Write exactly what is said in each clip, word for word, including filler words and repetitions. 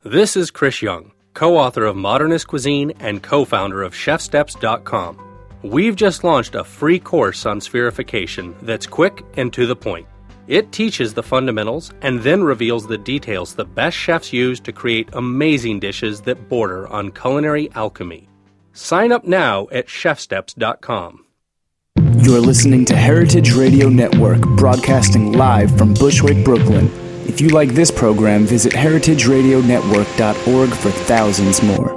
This is Chris Young, co-author of Modernist Cuisine and co-founder of chef steps dot com. We've just launched a free course on spherification that's quick and to the point. It teaches the fundamentals and then reveals the details the best chefs use to create amazing dishes that border on culinary alchemy. Sign up now at chef steps dot com. You're listening to Heritage Radio Network, broadcasting live from Bushwick, Brooklyn. If you like this program, visit heritage radio network dot org for thousands more.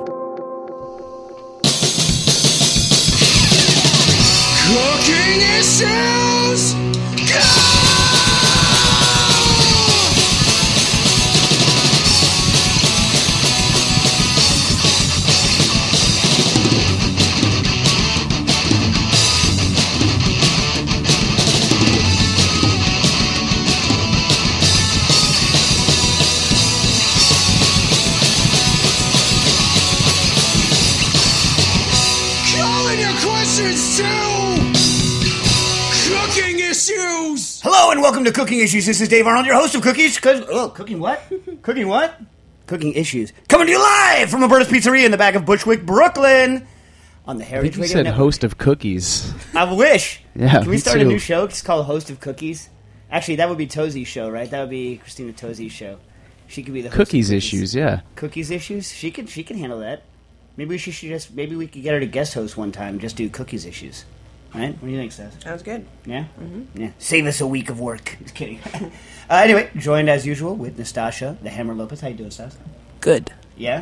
Cooking issues! Go! Hello and welcome to Cooking Issues. This is Dave Arnold, your host of Cookies. Oh, cooking what? Cooking what? Cooking Issues. Coming to you live from Roberta's Pizzeria in the back of Bushwick, Brooklyn. On the Heritage I think you Radio said Network. Host of Cookies. I wish. Yeah, Can we me start too. a new show? It's called Host of Cookies. Actually, that would be Tozie's show, right? That would be Christina Tozie's show. She could be the host Cookies of Cookies. Issues, yeah. Cookies Issues. She can. She can handle that. Maybe we should, should just. Maybe we could get her to guest host one time. Just do Cookies Issues. Right? What do you think, Seth? Sounds good. Yeah? Mm-hmm. Yeah. Save us a week of work. Just kidding. uh, anyway, joined as usual with Nastasha, the Hammer Lopez. How you doing, Stas? Good. Yeah?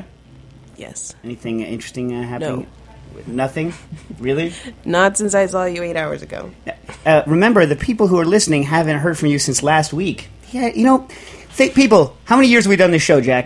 Yes. Anything interesting uh, happening? No. Nothing? Really? Not since I saw you eight hours ago. Uh, remember, the people who are listening haven't heard from you since last week. Yeah, you know, think, people, how many years have we done this show, Jack?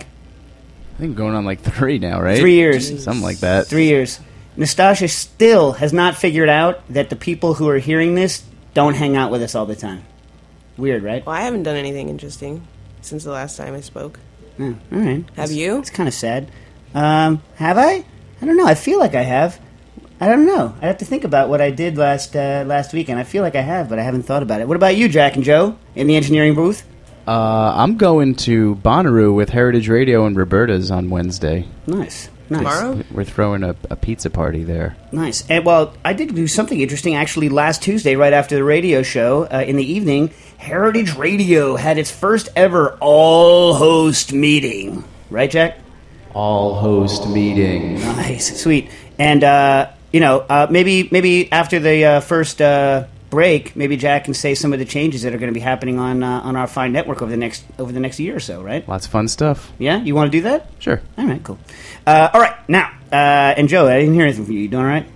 I think going on like three now, right? Three years. Something like that. Three years. Nastasha still has not figured out that the people who are hearing this don't hang out with us all the time. Weird, right? Well, I haven't done anything interesting since the last time I spoke. Oh, all right. Have That's- you? It's kind of sad. Um, have I? I don't know. I feel like I have. I don't know. I have to think about what I did last uh, last weekend. I feel like I have, but I haven't thought about it. What about you, Jack and Joe, in the engineering booth? Uh, I'm going to Bonnaroo with Heritage Radio and Roberta's on Wednesday. Nice. Nice. Tomorrow? We're throwing a, a pizza party there. Nice. And, well, I did do something interesting actually last Tuesday, right after the radio show uh, in the evening. Heritage Radio had its first ever all-host meeting. Right, Jack? All host meeting. Nice. Sweet. And, uh, you know, uh, maybe maybe after the uh, first uh, break, maybe Jack can say some of the changes that are going to be happening on uh, on our fine network over the next over the next year or so, right? Lots of fun stuff. Yeah? You want to do that? Sure. All right, cool. Uh, all right, now, uh, and Joe, I didn't hear anything from you. You doing all right?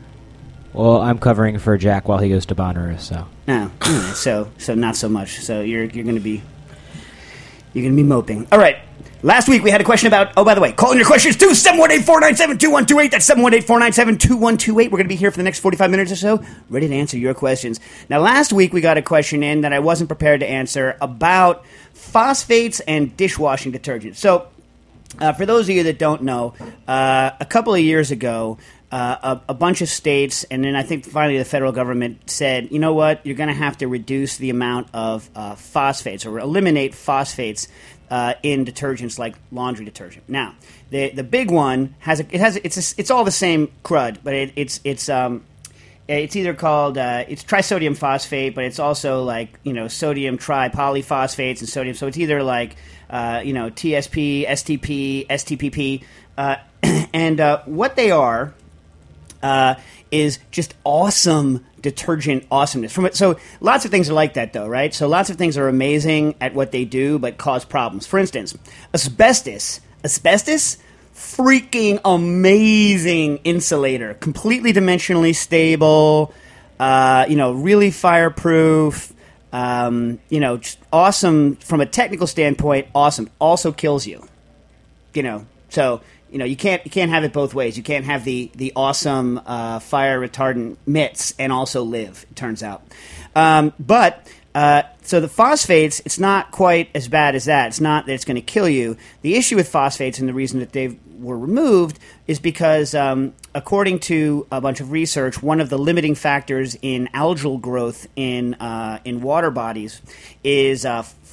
Well, I'm covering for Jack while he goes to Bonnaroo, so. No, all right, so so not so much. So you're you're going to be you're going to be moping. All right. Last week we had a question about. Oh, by the way, call in your questions to seven one eight, four nine seven, two one two eight. That's seven one eight, four nine seven, two one two eight. We're going to be here for the next forty-five minutes or so, ready to answer your questions. Now, last week we got a question in that I wasn't prepared to answer about phosphates and dishwashing detergent. So, uh, for those of you that don't know, uh, a couple of years ago, uh, a, a bunch of states, and then I think finally the federal government said, you know what, you're going to have to reduce the amount of uh, phosphates or eliminate phosphates uh, in detergents like laundry detergent. Now, the the big one has a, it has it's a, it's all the same crud, but it, it's it's um. It's either called uh, it's trisodium phosphate, but it's also like you know sodium tripolyphosphates and sodium. So it's either like uh, you know T S P, S T P, S T P P, uh, and uh, what they are uh, is just awesome detergent awesomeness. From it, so lots of things are like that, though, right? So lots of things are amazing at what they do, but cause problems. For instance, asbestos. Asbestos. Freaking amazing insulator, completely dimensionally stable, uh, you know, really fireproof, um, you know, just awesome from a technical standpoint. Awesome, also kills you, you know. So you know you can't you can't have it both ways. You can't have the the awesome uh, fire retardant mitts and also live. It turns out, um, but. Uh, so the phosphates, it's not quite as bad as that. It's not that it's going to kill you. The issue with phosphates and the reason that they were removed is because, um, according to a bunch of research, one of the limiting factors in algal growth in uh, in water bodies is uh,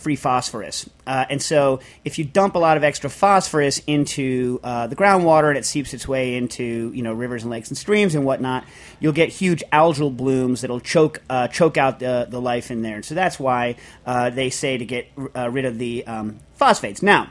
free phosphorus. Uh, and so if you dump a lot of extra phosphorus into uh, the groundwater and it seeps its way into, you know, rivers and lakes and streams and whatnot, you'll get huge algal blooms that'll choke uh, choke out the, the life in there. And so that's why uh, they say to get uh, rid of the um, phosphates. Now,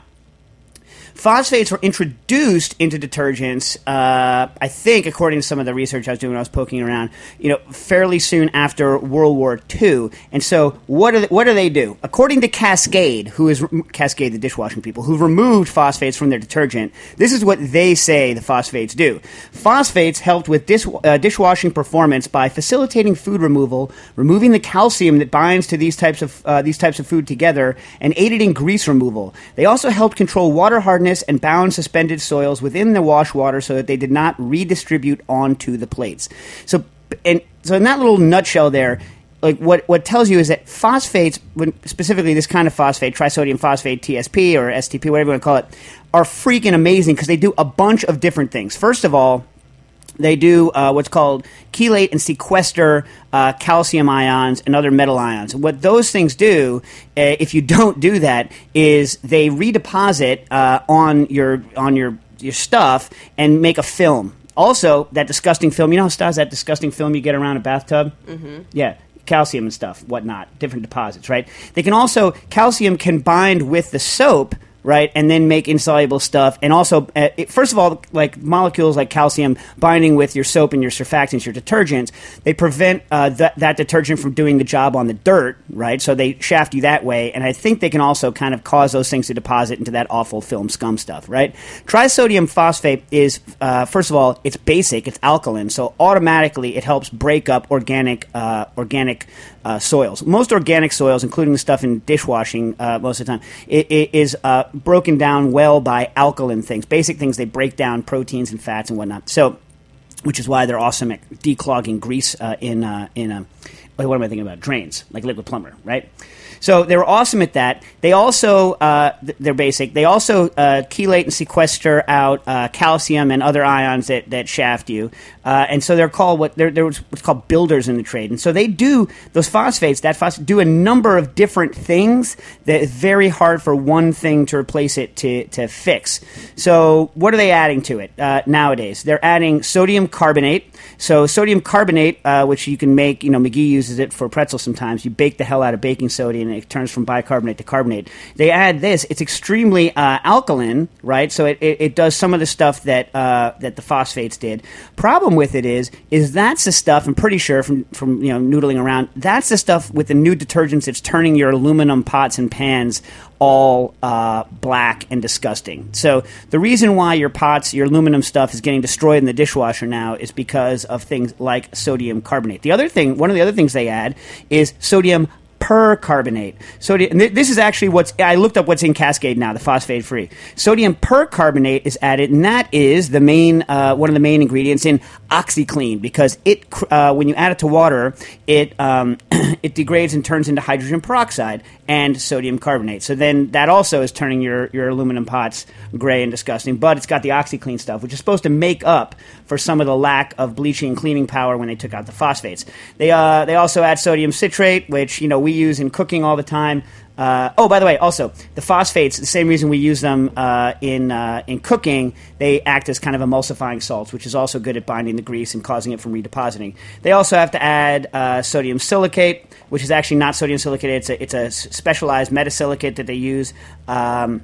phosphates were introduced into detergents, uh, I think, according to some of the research I was doing when I was poking around, you know, fairly soon after World War Two. And so what do they, what do they do? According to Cascade, who is Cascade, the dishwashing people, who removed phosphates from their detergent, this is what they say the phosphates do. Phosphates helped with dish, uh, dishwashing performance by facilitating food removal, removing the calcium that binds to these types of uh, these types of food together, and aided in grease removal. They also helped control water hardness and bound suspended soils within the wash water so that they did not redistribute onto the plates. So, and so in that little nutshell there, like what what tells you is that phosphates, when specifically this kind of phosphate, trisodium phosphate, T S P or S T P, whatever you want to call it, are freaking amazing because they do a bunch of different things. First of all, they do uh, what's called chelate and sequester uh, calcium ions and other metal ions. What those things do, uh, if you don't do that, is they redeposit uh, on your on your your stuff and make a film. Also, that disgusting film. You know how Stas, that disgusting film you get around a bathtub? Mm-hmm. Yeah. Calcium and stuff, whatnot, different deposits, right? They can also, calcium can bind with the soap, right, and then make insoluble stuff. And also, uh, it, first of all, like molecules like calcium binding with your soap and your surfactants, your detergents, they prevent uh, th- that detergent from doing the job on the dirt, right? So they shaft you that way. And I think they can also kind of cause those things to deposit into that awful film scum stuff, right? Trisodium phosphate is, uh, first of all, it's basic, it's alkaline, so automatically it helps break up organic uh, organic uh, soils. Most organic soils, including the stuff in dishwashing uh, most of the time, it, it is uh, broken down well by alkaline things, basic things. They break down proteins and fats and whatnot. So, which is why they're awesome at declogging grease uh, in uh, in uh, what am I thinking about? Drains, like Liquid Plumber, right? So they were awesome at that. They also, uh, they're basic. They also uh, chelate and sequester out uh, calcium and other ions that, that shaft you. Uh, and so they're called what they're, they're what's called builders in the trade. And so they do, those phosphates, that phosphate, do a number of different things that is very hard for one thing to replace it to, to fix. So what are they adding to it uh, nowadays? They're adding sodium carbonate. So sodium carbonate, uh, which you can make, you know, McGee uses it for pretzels sometimes. You bake the hell out of baking soda and it turns from bicarbonate to carbonate. They add this. It's extremely uh, alkaline, right? So it, it, it does some of the stuff that uh, that the phosphates did. Problem with it is, is that's the stuff, I'm pretty sure from, from you know noodling around, that's the stuff with the new detergents that's turning your aluminum pots and pans all uh, black and disgusting. So the reason why your pots, your aluminum stuff is getting destroyed in the dishwasher now is because of things like sodium carbonate. The other thing, one of the other things they add is sodium percarbonate. Sodium, and th- this is actually what's, I looked up what's in Cascade now, the phosphate free. Sodium percarbonate is added, and that is the main, uh, one of the main ingredients in OxyClean, because it, uh, when you add it to water, it, um, it degrades and turns into hydrogen peroxide and sodium carbonate. So then that also is turning your, your aluminum pots gray and disgusting, but it's got the OxyClean stuff, which is supposed to make up for some of the lack of bleaching and cleaning power when they took out the phosphates. They, uh, they also add sodium citrate, which, you know, we use in cooking all the time. Uh, oh, by the way, also, the phosphates, the same reason we use them uh, in uh, in cooking, they act as kind of emulsifying salts, which is also good at binding the grease and causing it from redepositing. They also have to add uh, sodium silicate, which is actually not sodium silicate. It's a, it's a specialized metasilicate that they use. Um,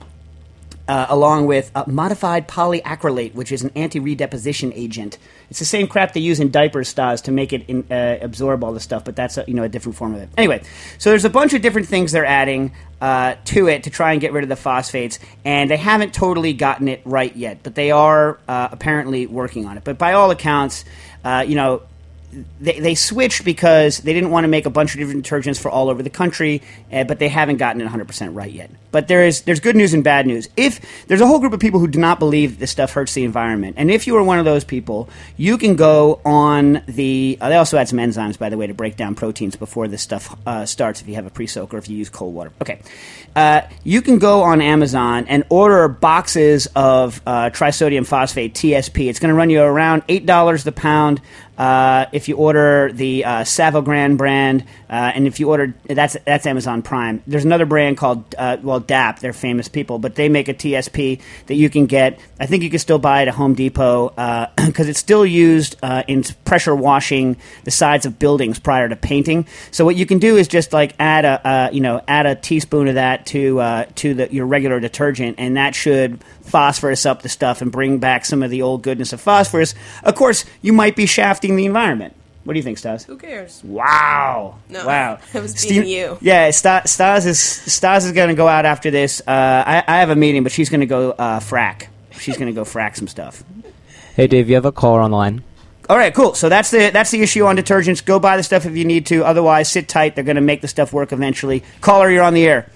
Uh, along with uh, modified polyacrylate, which is an anti-redeposition agent. It's the same crap they use in diaper stas to make it in, uh, absorb all the stuff, but that's a, you know a different form of it. Anyway, so there's a bunch of different things they're adding uh, to it to try and get rid of the phosphates, and they haven't totally gotten it right yet, but they are uh, apparently working on it. But by all accounts, uh, you know, They, they switched because they didn't want to make a bunch of different detergents for all over the country, uh, but they haven't gotten it one hundred percent right yet. But there is there's good news and bad news. If there's a whole group of people who do not believe this stuff hurts the environment, and if you are one of those people, you can go on the. Uh, they also add some enzymes, by the way, to break down proteins before this stuff uh, starts. If you have a pre-soak or if you use cold water, okay, uh, you can go on Amazon and order boxes of uh, trisodium phosphate T S P. It's going to run you around eight dollars the pound. Uh, if you order the uh, Savogran brand, uh, and if you order that's that's Amazon Prime. There's another brand called uh, well D A P. They're famous people, but they make a T S P that you can get. I think you can still buy it at Home Depot because uh, it's still used uh, in pressure washing the sides of buildings prior to painting. So what you can do is just like add a uh, you know add a teaspoon of that to uh, to the, your regular detergent, and that should phosphorus up the stuff and bring back some of the old goodness of phosphorus. Of course, you might be shafting the environment. What do you think, Stas? Who cares? Wow. No, wow. I was being you. Yeah, Stas, Stas is Stas is going to go out after this. Uh, I, I have a meeting, but she's going to go uh, frack. She's going to go frack some stuff. Hey, Dave, you have a caller on the line. All right, cool. So that's the that's the issue on detergents. Go buy the stuff if you need to. Otherwise, sit tight. They're going to make the stuff work eventually. Caller, you're on the air.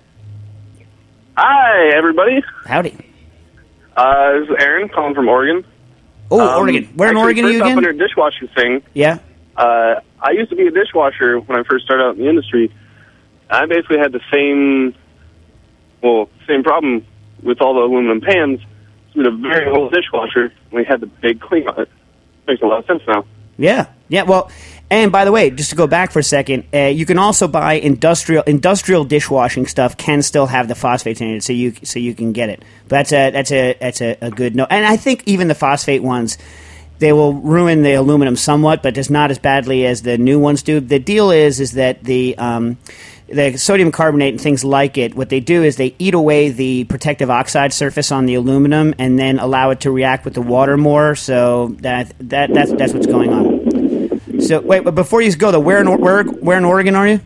Hi, everybody. Howdy. Uh, this is Aaron calling from Oregon. Oh, um, Oregon. Where in actually, Oregon are you first again? off, on your dishwashing thing, Yeah. uh, I used to be a dishwasher when I first started out in the industry. I basically had the same, well, same problem with all the aluminum pans. It's been a very old dishwasher. We had the big clean on it. Makes a lot of sense now. Yeah, yeah. Well, and by the way, just to go back for a second, uh, you can also buy industrial industrial dishwashing stuff. Can still have the phosphates in it, so you so you can get it. But that's a that's a that's a, a good note. And I think even the phosphate ones, they will ruin the aluminum somewhat, but just not as badly as the new ones do. The deal is is that the um, the sodium carbonate and things like it, what they do is they eat away the protective oxide surface on the aluminum and then allow it to react with the water more. So that that that's that's what's going on. So wait, but before you go though, where in where where in Oregon are you?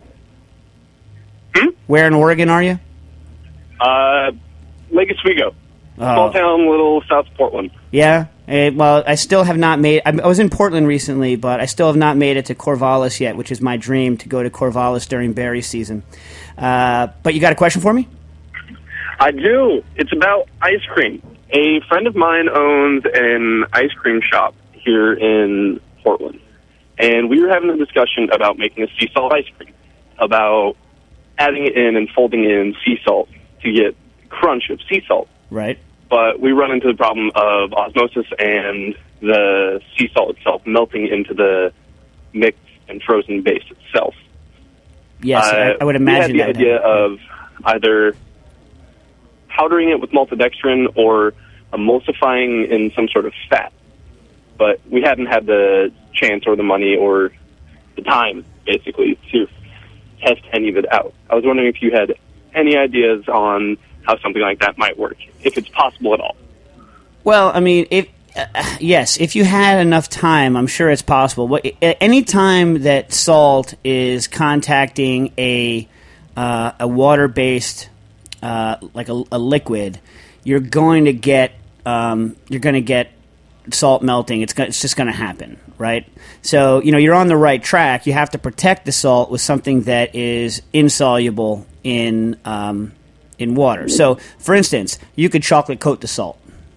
Hmm? Where in Oregon are you? Uh, Lake Oswego. Small Oh. town, little south of Portland. Yeah. Uh, well, I still have not made. I, I was in Portland recently, but I still have not made it to Corvallis yet, which is my dream to go to Corvallis during berry season. Uh, but you got a question for me? I do. It's about ice cream. A friend of mine owns an ice cream shop here in Portland, and we were having a discussion about making a sea salt ice cream, about adding it in and folding in sea salt to get crunch of sea salt. Right. But we run into the problem of osmosis and the sea salt itself melting into the mixed and frozen base itself. Yes, uh, I, I would imagine we had the that. idea of either powdering it with maltodextrin or emulsifying in some sort of fat. But we hadn't had the chance or the money or the time, basically, to test any of it out. I was wondering if you had any ideas on how something like that might work, if it's possible at all. Well, I mean, if uh, yes, if you had enough time, I'm sure it's possible. What, any time that salt is contacting a uh, a water-based, uh, like a, a liquid, you're going to get um, you're going to get salt melting. It's go- it's just going to happen, right? So you know you're on the right track. You have to protect the salt with something that is insoluble in um, in water. So, for instance, you could chocolate coat the salt.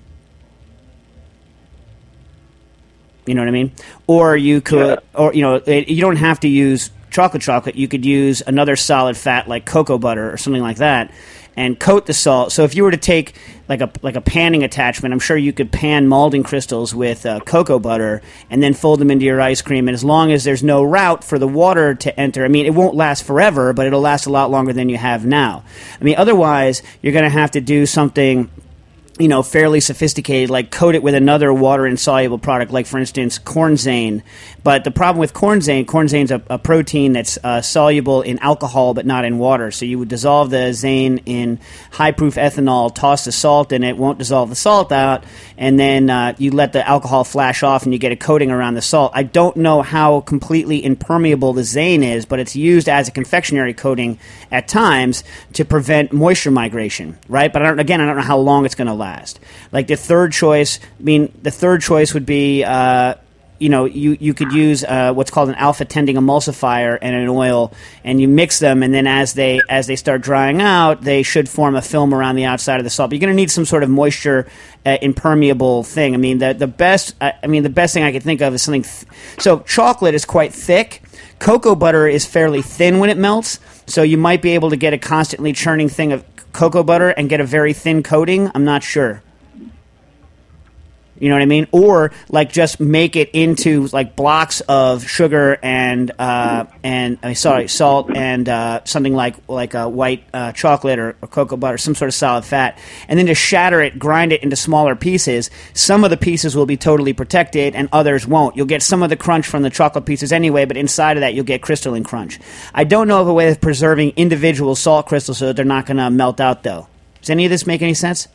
You know what I mean? Or you could, Yeah. or you know, it, you don't have to use chocolate chocolate. You could use another solid fat like cocoa butter or something like that, and coat the salt. So if you were to take like a like a panning attachment, I'm sure you could pan Malden crystals with uh, cocoa butter and then fold them into your ice cream. And as long as there's no route for the water to enter, I mean, it won't last forever, but it'll last a lot longer than you have now. I mean, otherwise, you're going to have to do something, you know, fairly sophisticated, like coat it with another water-insoluble product, like, for instance, Cornzane. But the problem with Cornzane, Cornzane's a, a protein that's uh, soluble in alcohol but not in water. So you would dissolve the zane in high-proof ethanol, toss the salt in it, won't dissolve the salt out, and then uh, you let the alcohol flash off and you get a coating around the salt. I don't know how completely impermeable the zane is, but it's used as a confectionery coating at times to prevent moisture migration, right? But I don't, again, I don't know how long it's going to last. Last. Like the third choice, I mean, the third choice would be, uh, you know, you, you could use uh, what's called an alpha-tending emulsifier and an oil, and you mix them, and then as they as they start drying out, they should form a film around the outside of the salt. But you're going to need some sort of moisture uh, impermeable thing. I mean, the the best, I, I mean, the best thing I can think of is something. Th- so chocolate is quite thick. Cocoa butter is fairly thin when it melts, so you might be able to get a constantly churning thing of cocoa butter and get a very thin coating. I'm not sure. You know what I mean? Or like just make it into like blocks of sugar and uh, and I mean, sorry, salt and uh, something like like a white uh, chocolate or, or cocoa butter, some sort of solid fat, and then just shatter it, grind it into smaller pieces. Some of the pieces will be totally protected, and others won't. You'll get some of the crunch from the chocolate pieces anyway, but inside of that you'll get crystalline crunch. I don't know of a way of preserving individual salt crystals so that they're not going to melt out, though. Does any of this make any sense?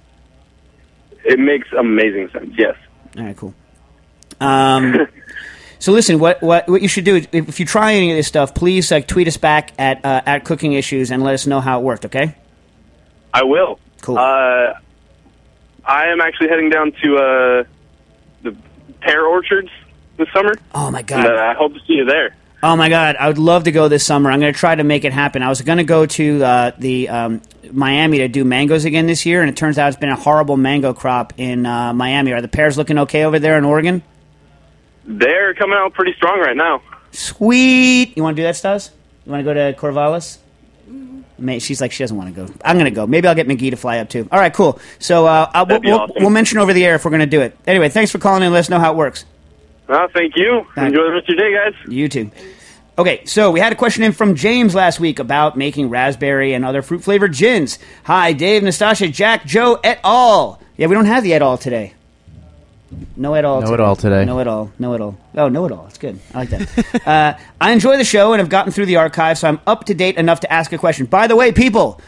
It makes amazing sense, yes. All right, cool. Um, so listen, what, what what you should do is if you try any of this stuff, please like tweet us back at uh, at Cooking Issues and let us know how it worked. Okay? I will. Cool. Uh, I am actually heading down to uh, the pear orchards this summer. Oh my god! And, uh, I hope to see you there. Oh my god, I would love to go this summer. I'm going to try to make it happen. I was going to go to uh, the um, Miami to do mangoes again this year, and it turns out it's been a horrible mango crop in uh, Miami. Are the pears looking okay over there in Oregon? They're coming out pretty strong right now. Sweet. You want to do that, Stas? You want to go to Corvallis? May, she's like, she doesn't want to go. I'm going to go. Maybe I'll get McGee to fly up too. All right, cool. So uh, I'll, we'll, awesome. we'll, we'll mention over the air if we're going to do it. Anyway, thanks for calling in and let us know how it works. Uh, thank you. Right. Enjoy the rest of your day, guys. You too. Okay, so we had a question in from James last week about making raspberry and other fruit-flavored gins. Hi, Dave, Nastasha, Jack, Joe, et al. Yeah, we don't have the et al today. No et al. No et al today. No et al. No et al. Oh, no et al. It's good. I like that. uh, I enjoy the show and have gotten through the archive, so I'm up to date enough to ask a question. By the way, people,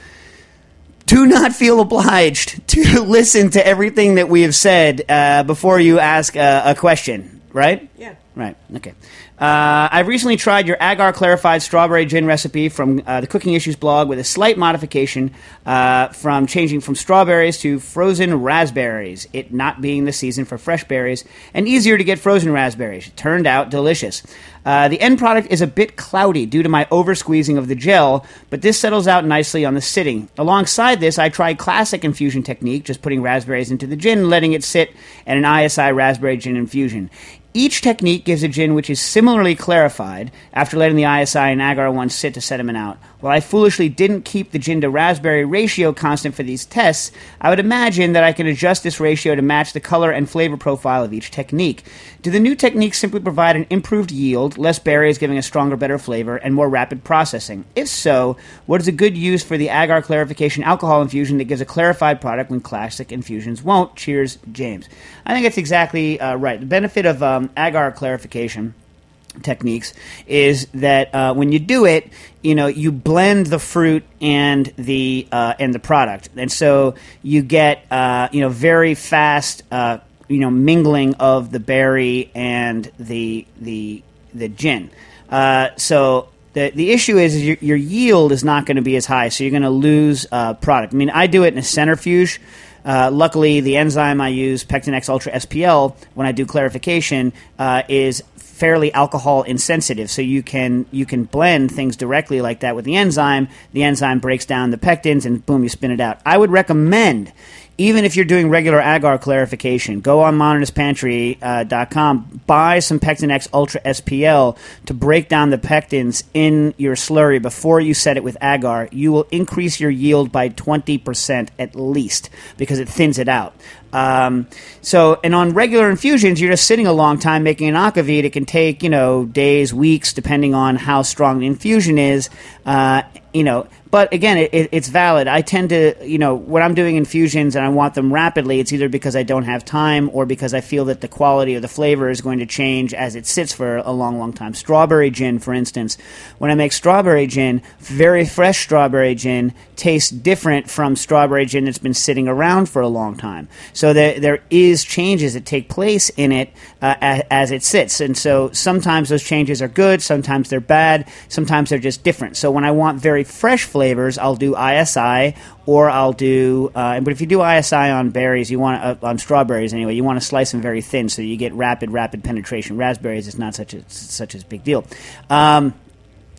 do not feel obliged to listen to everything that we have said uh, before you ask uh, a question, right? Yeah. Right. Okay. Uh, I've recently tried your agar clarified strawberry gin recipe from uh, the Cooking Issues blog with a slight modification uh, from changing from strawberries to frozen raspberries, it not being the season for fresh berries, and easier to get frozen raspberries. It turned out delicious. Uh, the end product is a bit cloudy due to my over-squeezing of the gel, but this settles out nicely on the sitting. Alongside this, I tried classic infusion technique, just putting raspberries into the gin and letting it sit, and an I S I raspberry gin infusion. Each technique gives a gin which is similarly clarified after letting the I S I and agar one sit to sediment out. While I foolishly didn't keep the gin to raspberry ratio constant for these tests, I would imagine that I can adjust this ratio to match the color and flavor profile of each technique. Do the new techniques simply provide an improved yield, less berries giving a stronger, better flavor, and more rapid processing? If so, what is a good use for the agar clarification alcohol infusion that gives a clarified product when classic infusions won't? Cheers, James. I think that's exactly uh, right. The benefit of um, agar clarification techniques is that uh, when you do it, you know, you blend the fruit and the uh, and the product, and so you get uh, you know very fast uh, you know mingling of the berry and the the the gin. Uh, so the the issue is, is your, your yield is not going to be as high, so you're going to lose uh, product. I mean, I do it in a centrifuge. Uh, luckily, the enzyme I use, Pectinex Ultra S P L, when I do clarification, uh, is fairly alcohol insensitive. So you can you can blend things directly like that with the enzyme. The enzyme breaks down the pectins, and boom, you spin it out. I would recommend, even if you're doing regular agar clarification, go on modernist pantry dot com, buy some Pectinex Ultra S P L to break down the pectins in your slurry before you set it with agar. You will increase your yield by twenty percent at least because it thins it out. Um, so, and on regular infusions, you're just sitting a long time making an aquavit. It can take, you know, days, weeks, depending on how strong the infusion is. Uh, you know, but again, it, it, it's valid. I tend to, you know, when I'm doing infusions and I want them rapidly, it's either because I don't have time or because I feel that the quality or the flavor is going to change as it sits for a long, long time. Strawberry gin, for instance, when I make strawberry gin, very fresh strawberry gin tastes different from strawberry gin that's been sitting around for a long time. So there, there is changes that take place in it uh, as, as it sits. And so sometimes those changes are good, sometimes they're bad, sometimes they're just different. So when I want very fresh flavors, I'll do I S I, or I'll do. Uh, but if you do I S I on berries, you want uh, on strawberries anyway, you want to slice them very thin so you get rapid, rapid penetration. Raspberries is not such a such a big deal. Um,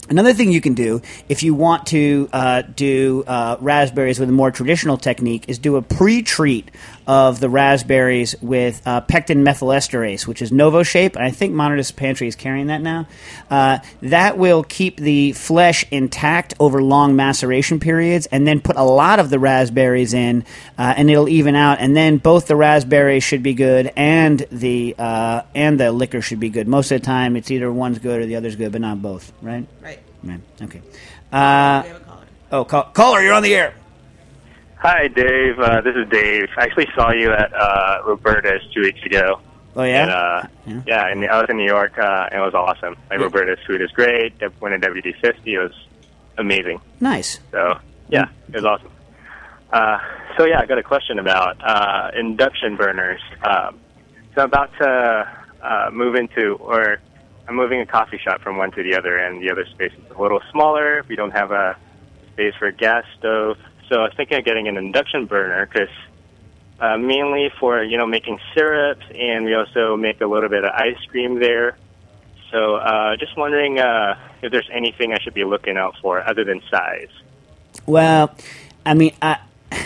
Another thing you can do if you want to uh, do uh, raspberries with a more traditional technique is do a pre-treat of the raspberries with uh, pectin methylesterase, which is NovoShape, and I think Modernist Pantry is carrying that now. Uh, that will keep the flesh intact over long maceration periods, and then put a lot of the raspberries in, uh, and it'll even out. And then both the raspberries should be good, and the uh, and the liquor should be good. Most of the time, it's either one's good or the other's good, but not both, right? Right. Right. Okay. Uh, we have a caller. Oh, call, caller, you're on the air. Hi, Dave. Uh, this is Dave. I actually saw you at uh, Roberta's two weeks ago. Oh, yeah? And, uh, yeah. Yeah, and I was in New York, uh, and it was awesome. Like, Yeah. Roberta's food is great. They went to W D fifty. It was amazing. Nice. So, yeah, it was awesome. Uh, so, yeah, I got a question about uh, induction burners. Um, so I'm about to uh, move into, or I'm moving a coffee shop from one to the other, and the other space is a little smaller. We don't have a space for a gas stove. So I was thinking of getting an induction burner, because uh, mainly for, you know, making syrups, and we also make a little bit of ice cream there. So uh, just wondering uh, if there's anything I should be looking out for other than size. Well, I mean, I,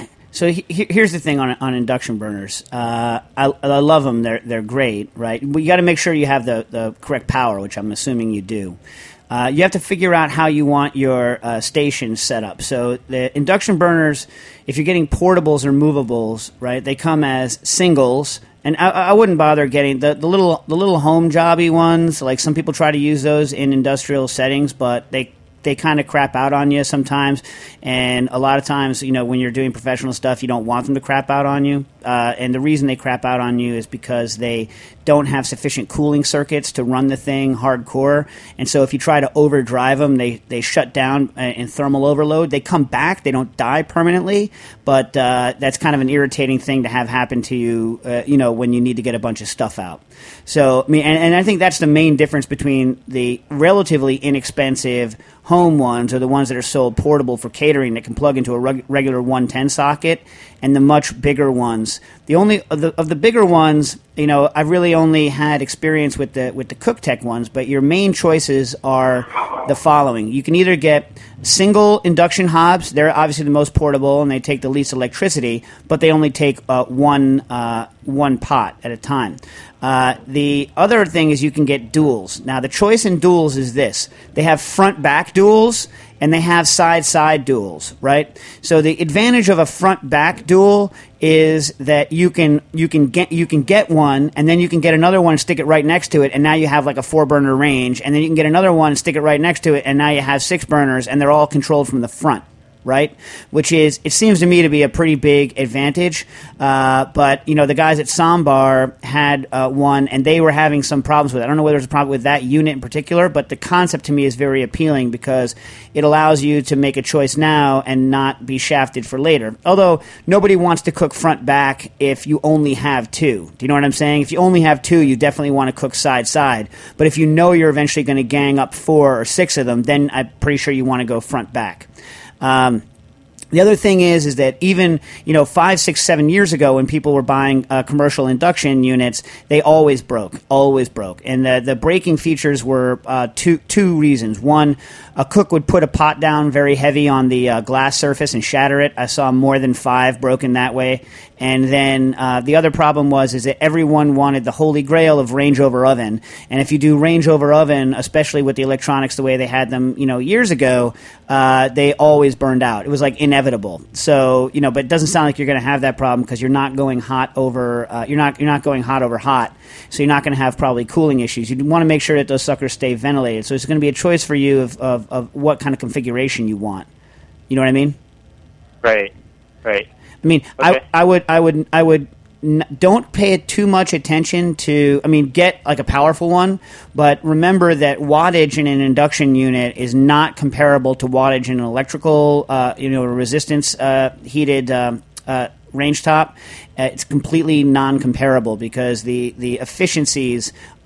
so he, here's the thing on on induction burners. Uh, I, I love them; they're they're great, right? But you got to make sure you have the, the correct power, which I'm assuming you do. Uh, you have to figure out how you want your uh, station set up. So the induction burners, if you're getting portables or movables, right, they come as singles. And I, I wouldn't bother getting the, the little the little home jobby ones. Like, some people try to use those in industrial settings, but they they kind of crap out on you sometimes. And a lot of times, you know, when you're doing professional stuff, you don't want them to crap out on you. Uh, and the reason they crap out on you is because they don't have sufficient cooling circuits to run the thing hardcore. And so if you try to overdrive them, they, they shut down in thermal overload. They come back. They don't die permanently. But uh, that's kind of an irritating thing to have happen to you, uh, you know, when you need to get a bunch of stuff out. So, I mean, and, and I think that's the main difference between the relatively inexpensive home ones, or the ones that are sold portable for catering that can plug into a reg- regular one ten socket, and the much bigger ones. The only of the, of the bigger ones, you know, I've really only had experience with the with the CookTech ones, but your main choices are the following. You can either get single induction hobs. They're obviously the most portable, and they take the least electricity, but they only take uh, one uh, one pot at a time. Uh, the other thing is you can get duals. Now, the choice in duals is this. They have front-back duals, and they have side-side duals, right? So the advantage of a front-back dual is that you can you can get you can get one, and then you can get another one and stick it right next to it, and now you have like a four-burner range, and then you can get another one and stick it right next to it, and now you have six burners, and they're all controlled from the front. Right, which is, it seems to me to be a pretty big advantage. Uh, but, you know, the guys at Sambar had uh, one, and they were having some problems with it. I don't know whether there's a problem with that unit in particular, but the concept to me is very appealing because it allows you to make a choice now and not be shafted for later. Although nobody wants to cook front back if you only have two. Do you know what I'm saying? If you only have two, you definitely want to cook side side. But if you know you're eventually going to gang up four or six of them, then I'm pretty sure you want to go front back. Um, the other thing is, is that even, you know, five, six, seven years ago when people were buying uh, commercial induction units, they always broke, always broke. And the, the breaking features were uh, two two reasons. One, a cook would put a pot down very heavy on the uh, glass surface and shatter it. I saw more than five broken that way. And then uh, the other problem was is that everyone wanted the holy grail of range over oven. And if you do range over oven, especially with the electronics the way they had them, you know, years ago, uh, they always burned out. It was like inevitable. So, you know, but it doesn't sound like you're going to have that problem because you're not going hot over uh, you're not you're not going hot over hot. So you're not going to have probably cooling issues. You want to make sure that those suckers stay ventilated. So it's going to be a choice for you of, of, of what kind of configuration you want. You know what I mean? Right. Right. I mean, Okay. I, I would, I would, I would. N- don't pay too much attention to. I mean, get like a powerful one, but remember that wattage in an induction unit is not comparable to wattage in an electrical, uh, you know, resistance uh, heated um, uh, range top. Uh, it's completely non-comparable because the the efficiencies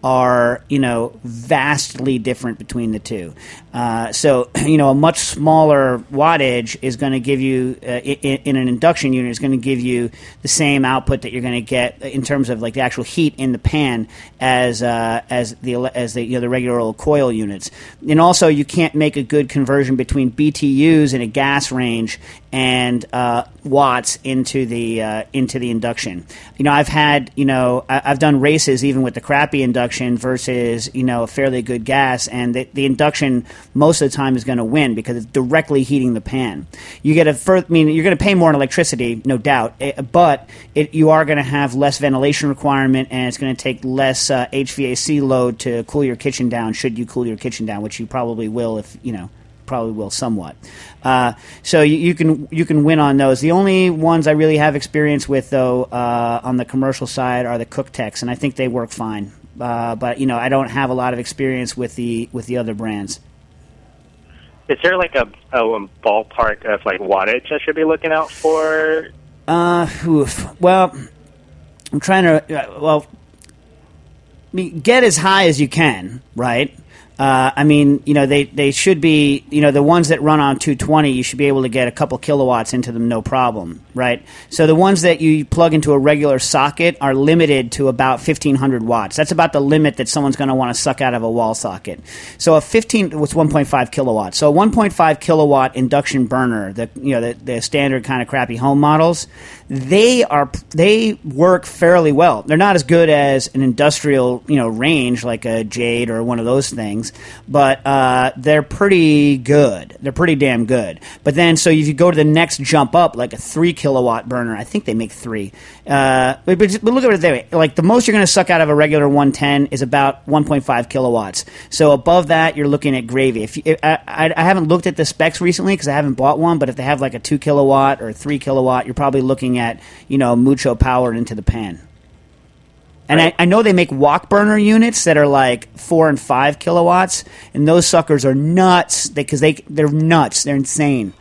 are, you know, vastly different between the two. Uh, so, you know, a much smaller wattage is going to give you, uh, in, in an induction unit, is going to give you the same output that you're going to get in terms of like the actual heat in the pan as uh, as the as the you know the regular old coil units. And also, you can't make a good conversion between B T Us in a gas range and uh, watts into the uh, into the induction. You know, I've had you know I, I've done races even with the crappy induction versus you know a fairly good gas, and the, the induction most of the time is going to win because it's directly heating the pan. You get a further, I mean, you're going to pay more in electricity, no doubt, it, but it, you are going to have less ventilation requirement, and it's going to take less uh, H V A C load to cool your kitchen down. Should you cool your kitchen down, which you probably will if you know. Probably will somewhat. Uh, so you, you can you can win on those. The only ones I really have experience with, though, uh, on the commercial side are the Cooktechs, and I think they work fine. Uh, but you know, I don't have a lot of experience with the with the other brands. Is there like a, a ballpark of like wattage I should be looking out for? Uh, oof. Well, I'm trying to. Uh, well, I mean, get as high as you can, right? Uh, I mean, you know, they, they should be, you know, the ones that run on two twenty, you should be able to get a couple kilowatts into them, no problem, right? So the ones that you plug into a regular socket are limited to about fifteen hundred watts. That's about the limit that someone's going to want to suck out of a wall socket. So a fifteen, was one point five kilowatts. So a one point five kilowatt induction burner, the, you know, the, the standard kind of crappy home models, they are, they work fairly well. They're not as good as an industrial, you know, range like a Jade or one of those things. But uh, they're pretty good. They're pretty damn good. But then, so if you go to the next jump up, like a three kilowatt burner, I think they make three. Uh, but, but, but look at it that way. Like the most you're going to suck out of a regular one ten is about one point five kilowatts. So above that, you're looking at gravy. If, you, if I, I, I haven't looked at the specs recently because I haven't bought one. But if they have like a two kilowatt or three kilowatt, you're probably looking at you know mucho power into the pan. And I, I know they make wok burner units that are like four and five kilowatts, and those suckers are nuts because they, they they're nuts. They're insane.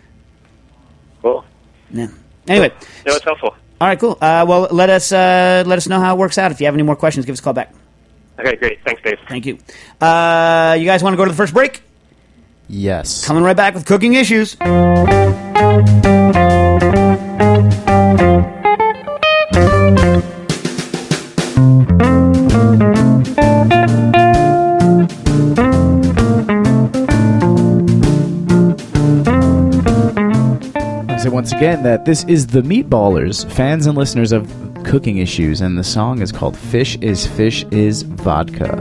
Cool. Yeah. Anyway, that was helpful. All right, cool. Uh, well, let us uh, let us know how it works out. If you have any more questions, give us a call back. Okay, great. Thanks, Dave. Thank you. Uh, you guys want to go to the first break? Yes. Coming right back with cooking issues. So once again that this is the Meatballers, fans and listeners of Cooking Issues, and the song is called Fish is Fish is Vodka.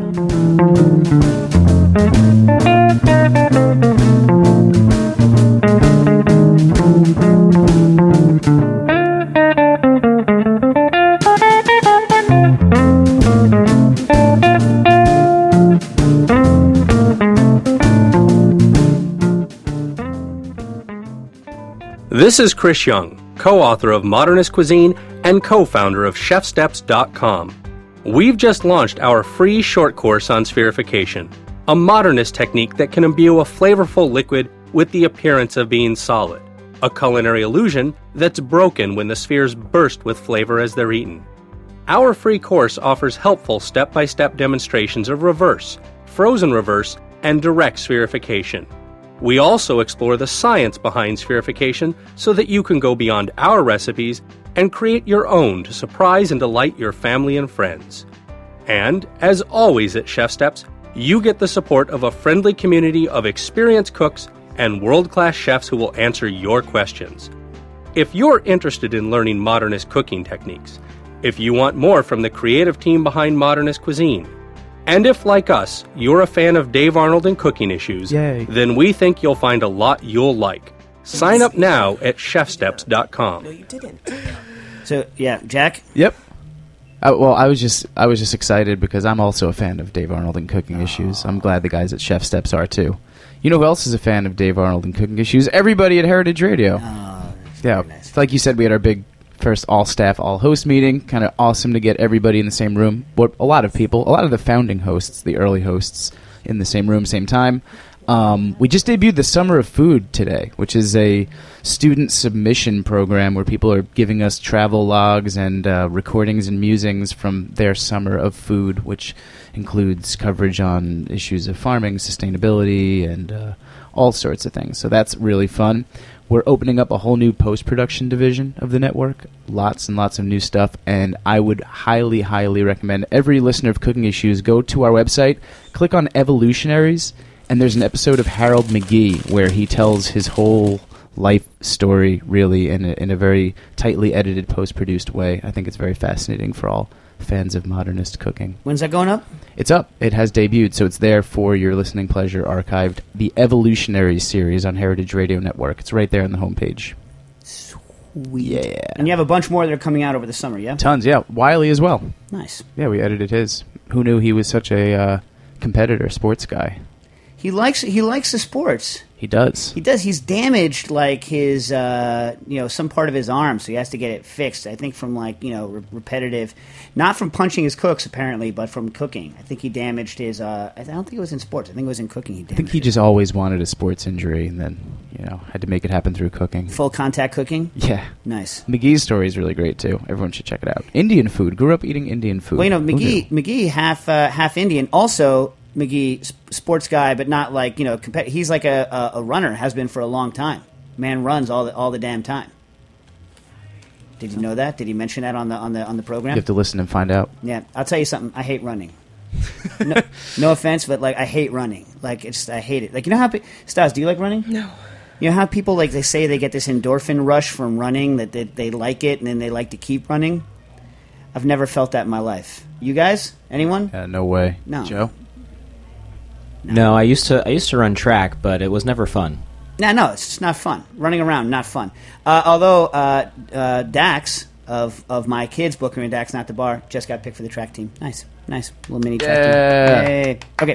This is Chris Young, co-author of Modernist Cuisine and co-founder of chef steps dot com. We've just launched our free short course on spherification, a modernist technique that can imbue a flavorful liquid with the appearance of being solid, a culinary illusion that's broken when the spheres burst with flavor as they're eaten. Our free course offers helpful step-by-step demonstrations of reverse, frozen reverse, and direct spherification. We also explore the science behind spherification so that you can go beyond our recipes and create your own to surprise and delight your family and friends. And, as always at Chef Steps, you get the support of a friendly community of experienced cooks and world-class chefs who will answer your questions. If you're interested in learning modernist cooking techniques, if you want more from the creative team behind Modernist Cuisine, and if, like us, you're a fan of Dave Arnold and Cooking Issues, Yay. then we think you'll find a lot you'll like. Sign up now at chef steps dot com. No, you didn't. So, yeah, Jack? Yep. Uh, well, I was just I was just excited because I'm also a fan of Dave Arnold and Cooking Issues. I'm glad the guys at Chef Steps are too. You know who else is a fan of Dave Arnold and Cooking Issues? Everybody at Heritage Radio. Oh, yeah, nice. Like you said, we had our big first all-staff, all-host meeting. Kind of awesome to get everybody in the same room. What a lot of people, a lot of the founding hosts, the early hosts, in the same room, same time. Um, we just debuted the Summer of Food today, which is a student submission program where people are giving us travel logs and uh, recordings and musings from their Summer of Food, which includes coverage on issues of farming, sustainability, and uh, all sorts of things. So that's really fun. We're opening up a whole new post-production division of the network. Lots and lots of new stuff. And I would highly, highly recommend every listener of Cooking Issues go to our website, click on Evolutionaries, and there's an episode of Harold McGee where he tells his whole life story, really, in a, in a very tightly edited, post-produced way. I think it's very fascinating for all fans of modernist cooking. When's that going up? It's up. It has debuted, so it's there for your listening pleasure, archived. The Evolutionary series on Heritage Radio Network. It's right there on the homepage. Sweet. Yeah. And you have a bunch more that are coming out over the summer, yeah? Tons, yeah. Wiley as well. Nice. Yeah, we edited his. Who knew he was such a uh, competitor, sports guy? He likes he likes the sports. He does. He does. He's damaged like his uh, you know some part of his arm, so he has to get it fixed. I think from like you know re- repetitive, not from punching his cooks apparently, but from cooking. I think he damaged his. Uh, I don't think it was in sports. I think it was in cooking. He damaged I think he it. just always wanted a sports injury, and then you know had to make it happen through cooking. Full contact cooking. Yeah, nice. McGee's story is really great too. Everyone should check it out. Indian food. Grew up eating Indian food. Well, you know Who McGee. knew? McGee half uh, half Indian. Also. McGee, sp- sports guy, but not like, you know, compet- he's like a, a, a runner, has been for a long time. Man runs all the, all the damn time. Did you know that? Did he mention that on the on the on the program? You have to listen and find out. Yeah, I'll tell you something. I hate running. no, no offense, but like I hate running. Like it's I hate it. Like you know how pe- Stas, do you like running? No. You know how people like they say they get this endorphin rush from running, that they, they like it and then they like to keep running? I've never felt that in my life. You guys? Anyone? Uh, no way. No. Joe? No. no, I used to I used to run track, but it was never fun. No, no, it's just not fun. Running around, not fun. Uh, although uh, uh, Dax of of my kids, Booker and Dax, not the bar, just got picked for the track team. Nice, nice little mini track Yeah. team. Hey. Okay,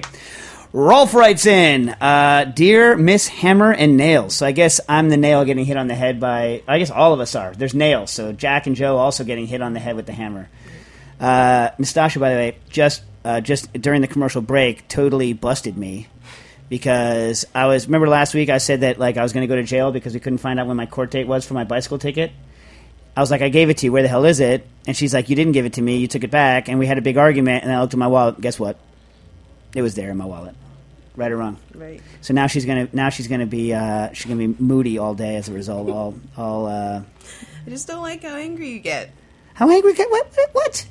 Rolf writes in, uh, dear Miss Hammer and Nails. So I guess I'm the nail getting hit on the head by. I guess all of us are. There's nails. So Jack and Joe also getting hit on the head with the hammer. Uh, Nastasha, by the way, just uh, just during the commercial break, totally busted me because I was. Remember last week I said that like I was going to go to jail because we couldn't find out when my court date was for my bicycle ticket. I was like, I gave it to you. Where the hell is it? And she's like, you didn't give it to me. You took it back, and we had a big argument. And I looked at my wallet. Guess what? It was there in my wallet. Right or wrong? Right. So now she's gonna now she's gonna be uh, she's gonna be moody all day as a result. all all. Uh, I just don't like how angry you get. how angry? Get, what? What?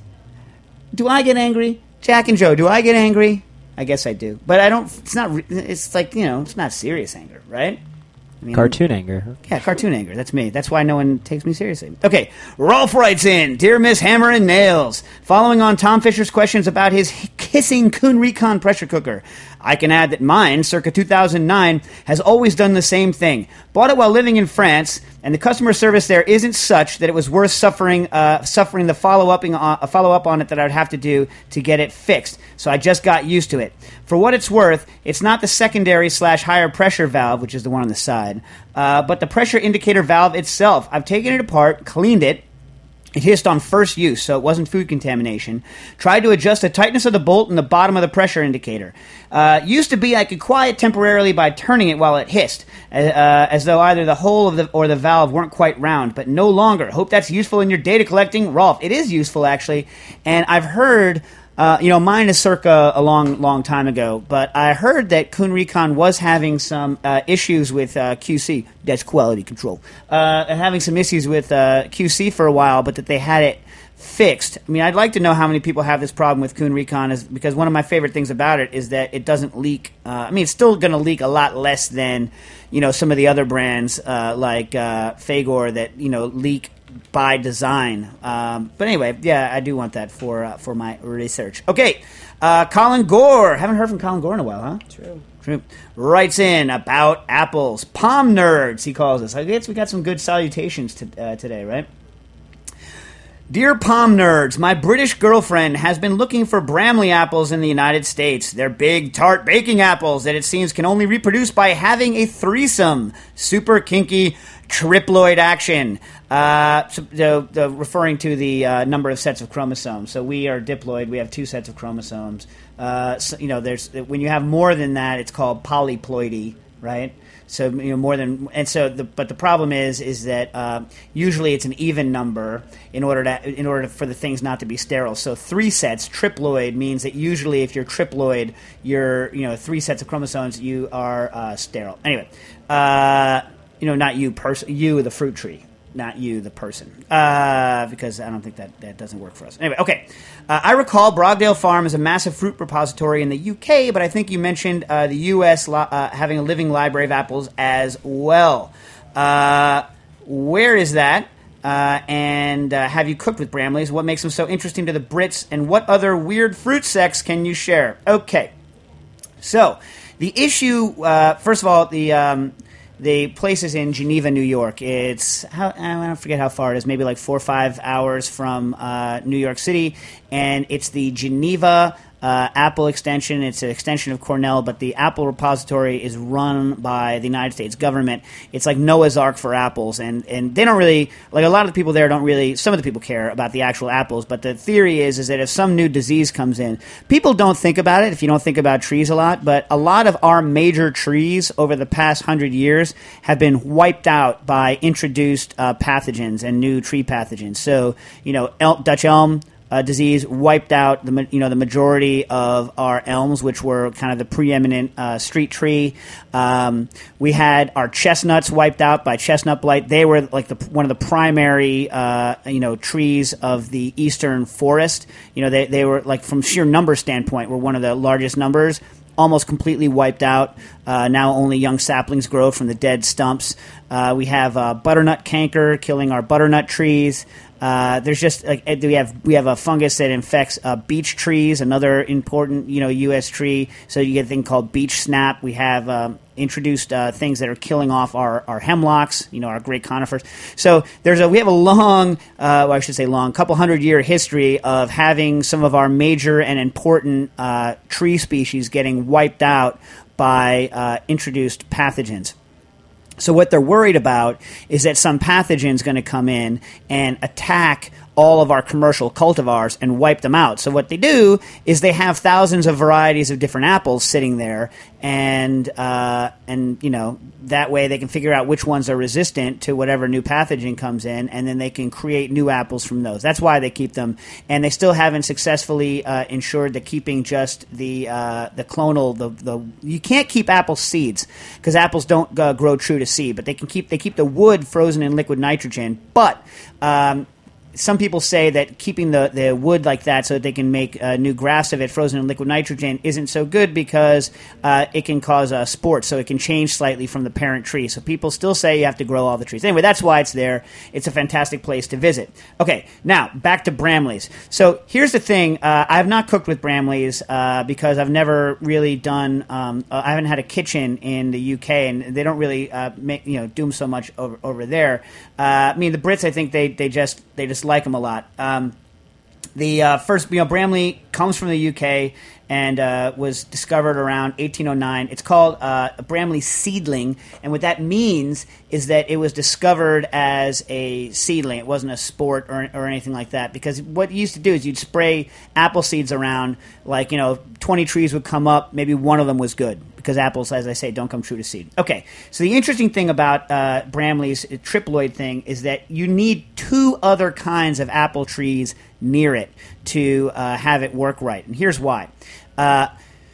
Do I get angry? Jack and Joe, do I get angry? I guess I do, but I don't. It's not. re- It's like you know, it's not serious anger, right? I mean, Cartoon anger. Yeah, cartoon anger. That's me. That's why no one takes me seriously. Okay, Rolf writes in, Dear Miss Hammer and Nails, following on Tom Fisher's questions about his kissing Kuhn Recon pressure cooker, I can add that mine, circa two thousand nine, has always done the same thing. Bought it while living in France, and the customer service there isn't such that it was worth suffering uh, suffering the follow-up uh, follow-up on it that I'd have to do to get it fixed. So I just got used to it. For what it's worth, it's not the secondary slash higher pressure valve, which is the one on the side, uh, but the pressure indicator valve itself. I've taken it apart, cleaned it. It hissed on first use, so it wasn't food contamination. Tried to adjust the tightness of the bolt and the bottom of the pressure indicator. Uh, used to be I could quiet temporarily by turning it while it hissed, uh, as though either the hole of the or the valve weren't quite round, but no longer. Hope that's useful in your data collecting, Rolf. It is useful, actually, and I've heard... Uh, you know, mine is circa a long, long time ago, but I heard that Kuhn Recon was having some uh, issues with uh, Q C. That's quality control. Uh, having some issues with uh, Q C for a while, but that they had it fixed. I mean, I'd like to know how many people have this problem with Kuhn Recon, is because one of my favorite things about it is that it doesn't leak. Uh, I mean, it's still going to leak a lot less than, you know, some of the other brands uh, like uh, Fagor that, you know, leak by design. Um, but anyway, yeah, I do want that for uh, for my research. Okay, uh, Colin Gore. Haven't heard from Colin Gore in a while, huh? True. True. Writes in about apples. Palm nerds, he calls us. I guess we got some good salutations to, uh, today, right? Dear Palm Nerds, my British girlfriend has been looking for Bramley apples in the United States. They're big, tart baking apples that it seems can only reproduce by having a threesome. Super kinky triploid action. Uh, so, the, the, referring to the uh, number of sets of chromosomes. So we are diploid. We have two sets of chromosomes. Uh, so, you know, there's when you have more than that, it's called polyploidy, right? So you know more than, and so the, but the problem is is that uh, usually it's an even number in order to in order for the things not to be sterile. So three sets, triploid, means that usually if you're triploid, you're you know three sets of chromosomes, you are uh, sterile. Anyway, uh, you know not you person, you the fruit tree. Not you, the person, uh, because I don't think that, that doesn't work for us. Anyway, okay. Uh, I recall Brogdale Farm is a massive fruit repository in the U K, but I think you mentioned uh, the U S li- uh, having a living library of apples as well. Uh, where is that? Uh, and uh, have you cooked with Bramleys? What makes them so interesting to the Brits? And what other weird fruit sects can you share? Okay. So, the issue, uh, first of all, the... Um, The place is in Geneva, New York. It's, how, I don't forget how far it is, maybe like four or five hours from uh, New York City. And it's the Geneva uh, Apple Extension. It's an extension of Cornell, but the Apple repository is run by the United States government. It's like Noah's Ark for apples. And, and they don't really, like a lot of the people there don't really, some of the people care about the actual apples. But the theory is, is that if some new disease comes in, people don't think about it if you don't think about trees a lot. But a lot of our major trees over the past hundred years have been wiped out by introduced uh, pathogens and new tree pathogens. So, you know, el- Dutch elm uh, disease wiped out the you know the majority of our elms, which were kind of the preeminent uh, street tree. Um, we had our chestnuts wiped out by chestnut blight. They were like the one of the primary uh, you know trees of the eastern forest. You know, they they were like from sheer number standpoint were one of the largest numbers. Almost completely wiped out. Uh, now only young saplings grow from the dead stumps. Uh, we have uh, butternut canker killing our butternut trees. Uh, there's just like we have we have a fungus that infects uh, beech trees, another important you know U S tree. So you get a thing called beech snap. We have um, introduced uh, things that are killing off our, our hemlocks, you know, our great conifers. So there's a we have a long, uh, well, I should say long, couple hundred year history of having some of our major and important uh, tree species getting wiped out by uh, introduced pathogens. So what they're worried about is that some pathogen's going to come in and attack all of our commercial cultivars and wipe them out. So what they do is they have thousands of varieties of different apples sitting there, and uh, and you know that way they can figure out which ones are resistant to whatever new pathogen comes in, and then they can create new apples from those. That's why they keep them, and they still haven't successfully uh, ensured that keeping just the uh, the clonal the the you can't keep apple seeds because apples don't uh, grow true to seed, but they can keep they keep the wood frozen in liquid nitrogen, but um, some people say that keeping the, the wood like that so that they can make uh, new grafts of it frozen in liquid nitrogen isn't so good because uh, it can cause uh, sport, so it can change slightly from the parent tree. So people still say you have to grow all the trees. Anyway, that's why it's there. It's a fantastic place to visit. Okay, now back to Bramleys. So here's the thing. Uh, I have not cooked with Bramleys uh, because I've never really done um, – uh, I haven't had a kitchen in the U K, and they don't really uh, make you know do them so much over, over there. Uh, I mean, the Brits, I think they, they just they just like them a lot. Um, the uh, first, you know, Bramley comes from the U K and uh, was discovered around eighteen oh nine. It's called uh, a Bramley seedling, and what that means is that it was discovered as a seedling. It wasn't a sport or, or anything like that, because what you used to do is you'd spray apple seeds around, like, you know, twenty trees would come up, maybe one of them was good, because apples, as I say, don't come true to seed. Okay, so the interesting thing about uh, Bramley's triploid thing is that you need two other kinds of apple trees near it to uh, have it work right, and here's why. Uh,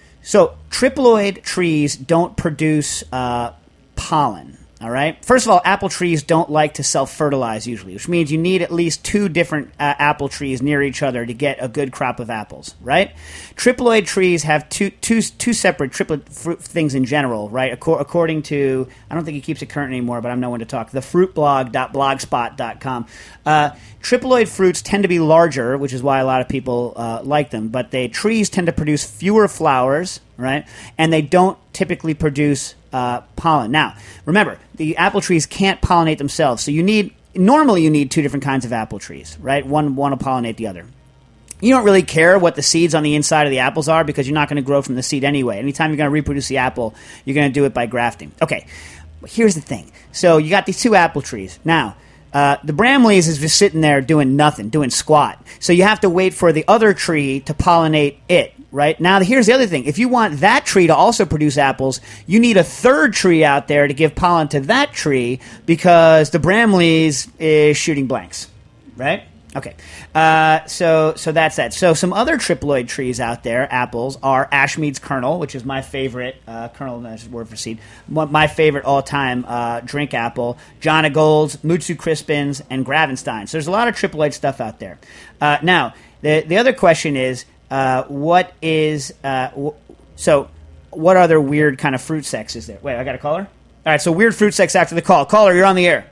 so triploid trees don't produce uh, pollen. All right. First of all, apple trees don't like to self-fertilize usually, which means you need at least two different uh, apple trees near each other to get a good crop of apples, right? Triploid trees have two, two, two separate triplet fruit things in general, right? Acor- according to, I don't think he keeps it current anymore, but I'm no one to talk, the fruit blog dot blogspot dot com. Uh, triploid fruits tend to be larger, which is why a lot of people uh, like them, but the trees tend to produce fewer flowers, right? And they don't typically produce uh, pollen. Now, remember, the apple trees can't pollinate themselves, so you need normally you need two different kinds of apple trees, right? One one will pollinate the other. You don't really care what the seeds on the inside of the apples are because you're not going to grow from the seed anyway. Anytime you're going to reproduce the apple, you're going to do it by grafting. Okay, here's the thing. So you got these two apple trees. Now, uh, the Bramleys is just sitting there doing nothing, doing squat. So you have to wait for the other tree to pollinate it, right? Now, here's the other thing. If you want that tree to also produce apples, you need a third tree out there to give pollen to that tree because the Bramleys is shooting blanks, right? Okay, uh, so so that's that. So some other triploid trees out there, apples, are Ashmead's Kernel, which is my favorite, uh, kernel, that's a word for seed, my favorite all-time uh, drink apple, John O'Gold's, Mutsu Crispins, and Gravenstein. So there's a lot of triploid stuff out there. Uh, now, the the other question is, uh, what is, uh, w- so what other weird kind of fruit sex is there? Wait, I got a caller? All right, so weird fruit sex after the call. Caller, you're on the air.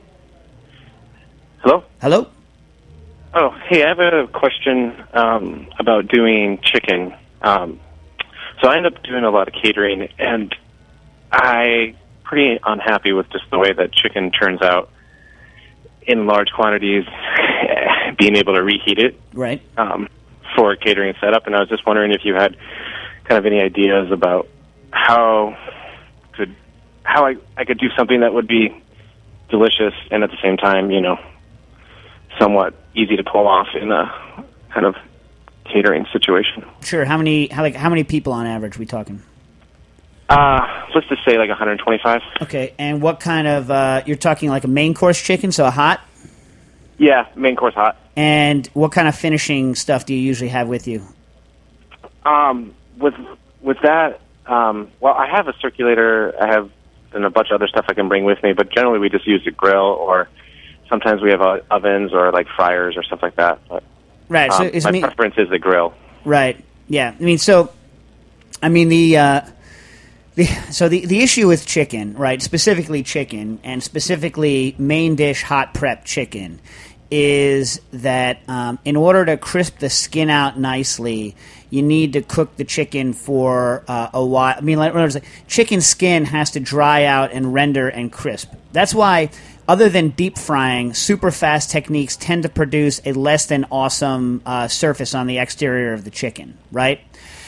Hello? Hello? Oh, hey, I have a question um, about doing chicken. Um, so I end up doing a lot of catering, and I'm pretty unhappy with just the way that chicken turns out in large quantities, being able to reheat it right. um, for catering setup. And I was just wondering if you had kind of any ideas about how could how I, I could do something that would be delicious and at the same time, you know, somewhat easy to pull off in a kind of catering situation. Sure. How many? How like how many people on average are we talking? Uh, let's just say like one hundred twenty-five. Okay. And what kind of? Uh, you're talking like a main course chicken, so a hot. Yeah, main course hot. And what kind of finishing stuff do you usually have with you? Um, with with that, um, well, I have a circulator. I have and a bunch of other stuff I can bring with me, but generally we just use a grill or. Sometimes we have uh, ovens or like fryers or stuff like that. But, right. So um, is my me- preference is the grill. Right. Yeah. I mean, so, I mean the, uh, the so the the issue with chicken, right? Specifically chicken, and specifically main dish hot prep chicken, is that um, in order to crisp the skin out nicely, you need to cook the chicken for uh, a while. I mean, like, like, chicken skin has to dry out and render and crisp. That's why. Other than deep frying, super fast techniques tend to produce a less than awesome uh, surface on the exterior of the chicken, right?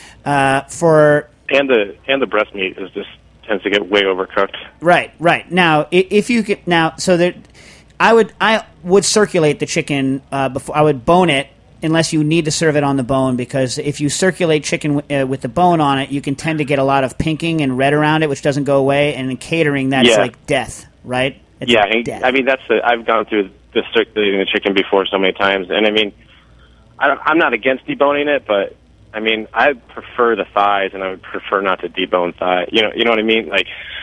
Uh, for and the and the breast meat is just tends to get way overcooked. Right, right. Now, if you could now, so that I would I would circulate the chicken uh, before I would bone it. Unless you need to serve it on the bone, because if you circulate chicken w- uh, with the bone on it, you can tend to get a lot of pinking and red around it, which doesn't go away. And in catering, that's yeah. like death, right? It's yeah, like and, I mean that's the I've gone through the circulating the chicken before so many times, and I mean I don't, I'm not against deboning it, but I mean I prefer the thighs, and I would prefer not to debone thigh. You know, you know what I mean? Like,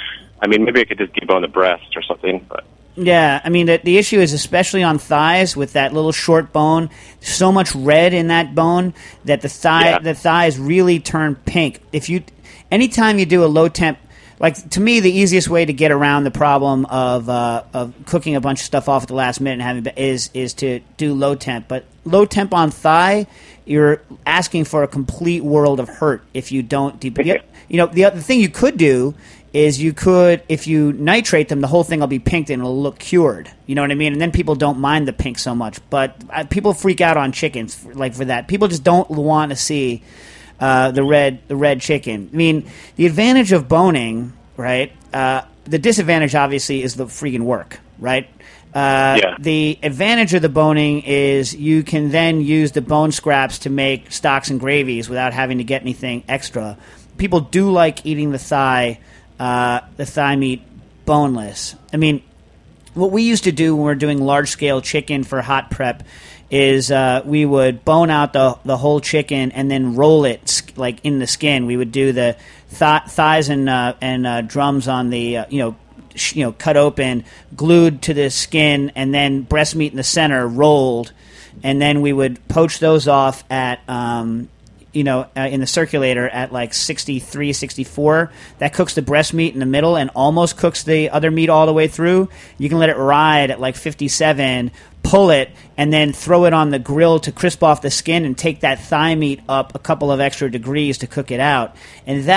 I mean maybe I could just debone the breast or something, but. Yeah, I mean, the, the issue is especially on thighs with that little short bone, so much red in that bone that the thigh yeah. the thighs really turn pink. If you, anytime you do a low temp, like to me, the easiest way to get around the problem of uh, of cooking a bunch of stuff off at the last minute and having is is to do low temp. But low temp on thigh, you're asking for a complete world of hurt if you don't. De- you know, the other thing you could do. Is you could, if you nitrate them, the whole thing will be pinked and it'll look cured. You know what I mean? And then people don't mind the pink so much. But uh, people freak out on chickens, for, like for that. People just don't want to see uh, the red the red chicken. I mean, the advantage of boning, right? Uh, the disadvantage, obviously, is the freaking work, right? Uh, yeah. The advantage of the boning is you can then use the bone scraps to make stocks and gravies without having to get anything extra. People do like eating the thigh. Uh, the thigh meat boneless. I mean, what we used to do when we were doing large-scale chicken for hot prep is uh, we would bone out the the whole chicken and then roll it like in the skin. We would do the th- thighs and uh, and uh, drums on the uh, you know sh- you know cut open, glued to the skin, and then breast meat in the center rolled, and then we would poach those off at. Um, you know, uh, in the circulator at like sixty-three, sixty-four. That cooks the breast meat in the middle and almost cooks the other meat all the way through. You can let it ride at like fifty-seven, pull it, and then throw it on the grill to crisp off the skin and take that thigh meat up a couple of extra degrees to cook it out. And that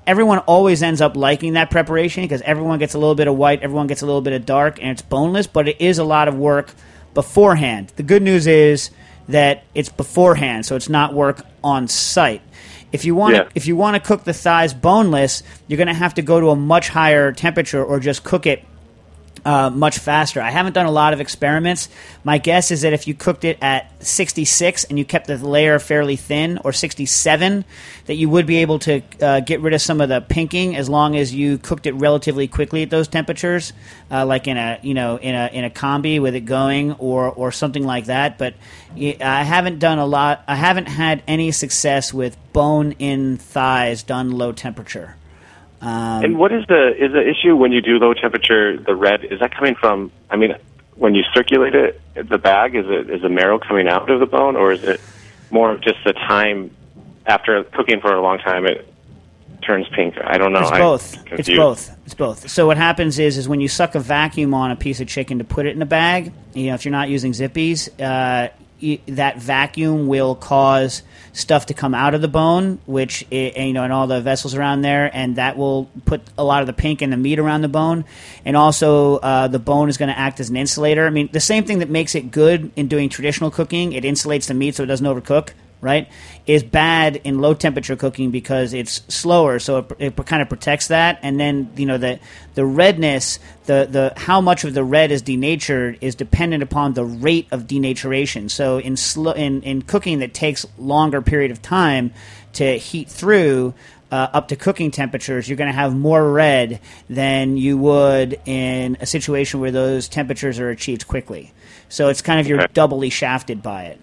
everyone always ends up liking that preparation because everyone gets a little bit of white, everyone gets a little bit of dark, and it's boneless, but it is a lot of work beforehand. The good news is that it's beforehand, so it's not work on site. If you want Yeah. to, if you want to cook the thighs boneless, you're going to have to go to a much higher temperature or just cook it uh, much faster. I haven't done a lot of experiments. My guess is that if you cooked it at sixty-six and you kept the layer fairly thin, or sixty-seven, that you would be able to uh, get rid of some of the pinking as long as you cooked it relatively quickly at those temperatures, uh, like in a you know in a in a combi with it going, or or something like that. But I haven't done a lot. I haven't had any success with bone-in thighs done low temperature. Um, And what is the is the issue when you do low temperature? The red, is that coming from? I mean, when you circulate it, the bag, is it is the marrow coming out of the bone, or is it more of just the time after cooking for a long time it turns pink? I don't know. It's I'm both. confused. It's both. It's both. So what happens is, is when you suck a vacuum on a piece of chicken to put it in a bag, you know, if you're not using Zippies, uh, you, that vacuum will cause stuff to come out of the bone, which it, you know, and all the vessels around there, and that will put a lot of the pink and the meat around the bone. And also, uh, the bone is going to act as an insulator. I mean, the same thing that makes it good in doing traditional cooking, it insulates the meat so it doesn't overcook, right, is bad in low temperature cooking because it's slower, so it, it kind of protects that. And then, you know, the the redness, the the how much of the red is denatured is dependent upon the rate of denaturation. So in slow in, in cooking that takes longer period of time to heat through, uh, up to cooking temperatures, you're going to have more red than you would in a situation where those temperatures are achieved quickly. So it's kind of you're doubly shafted by it.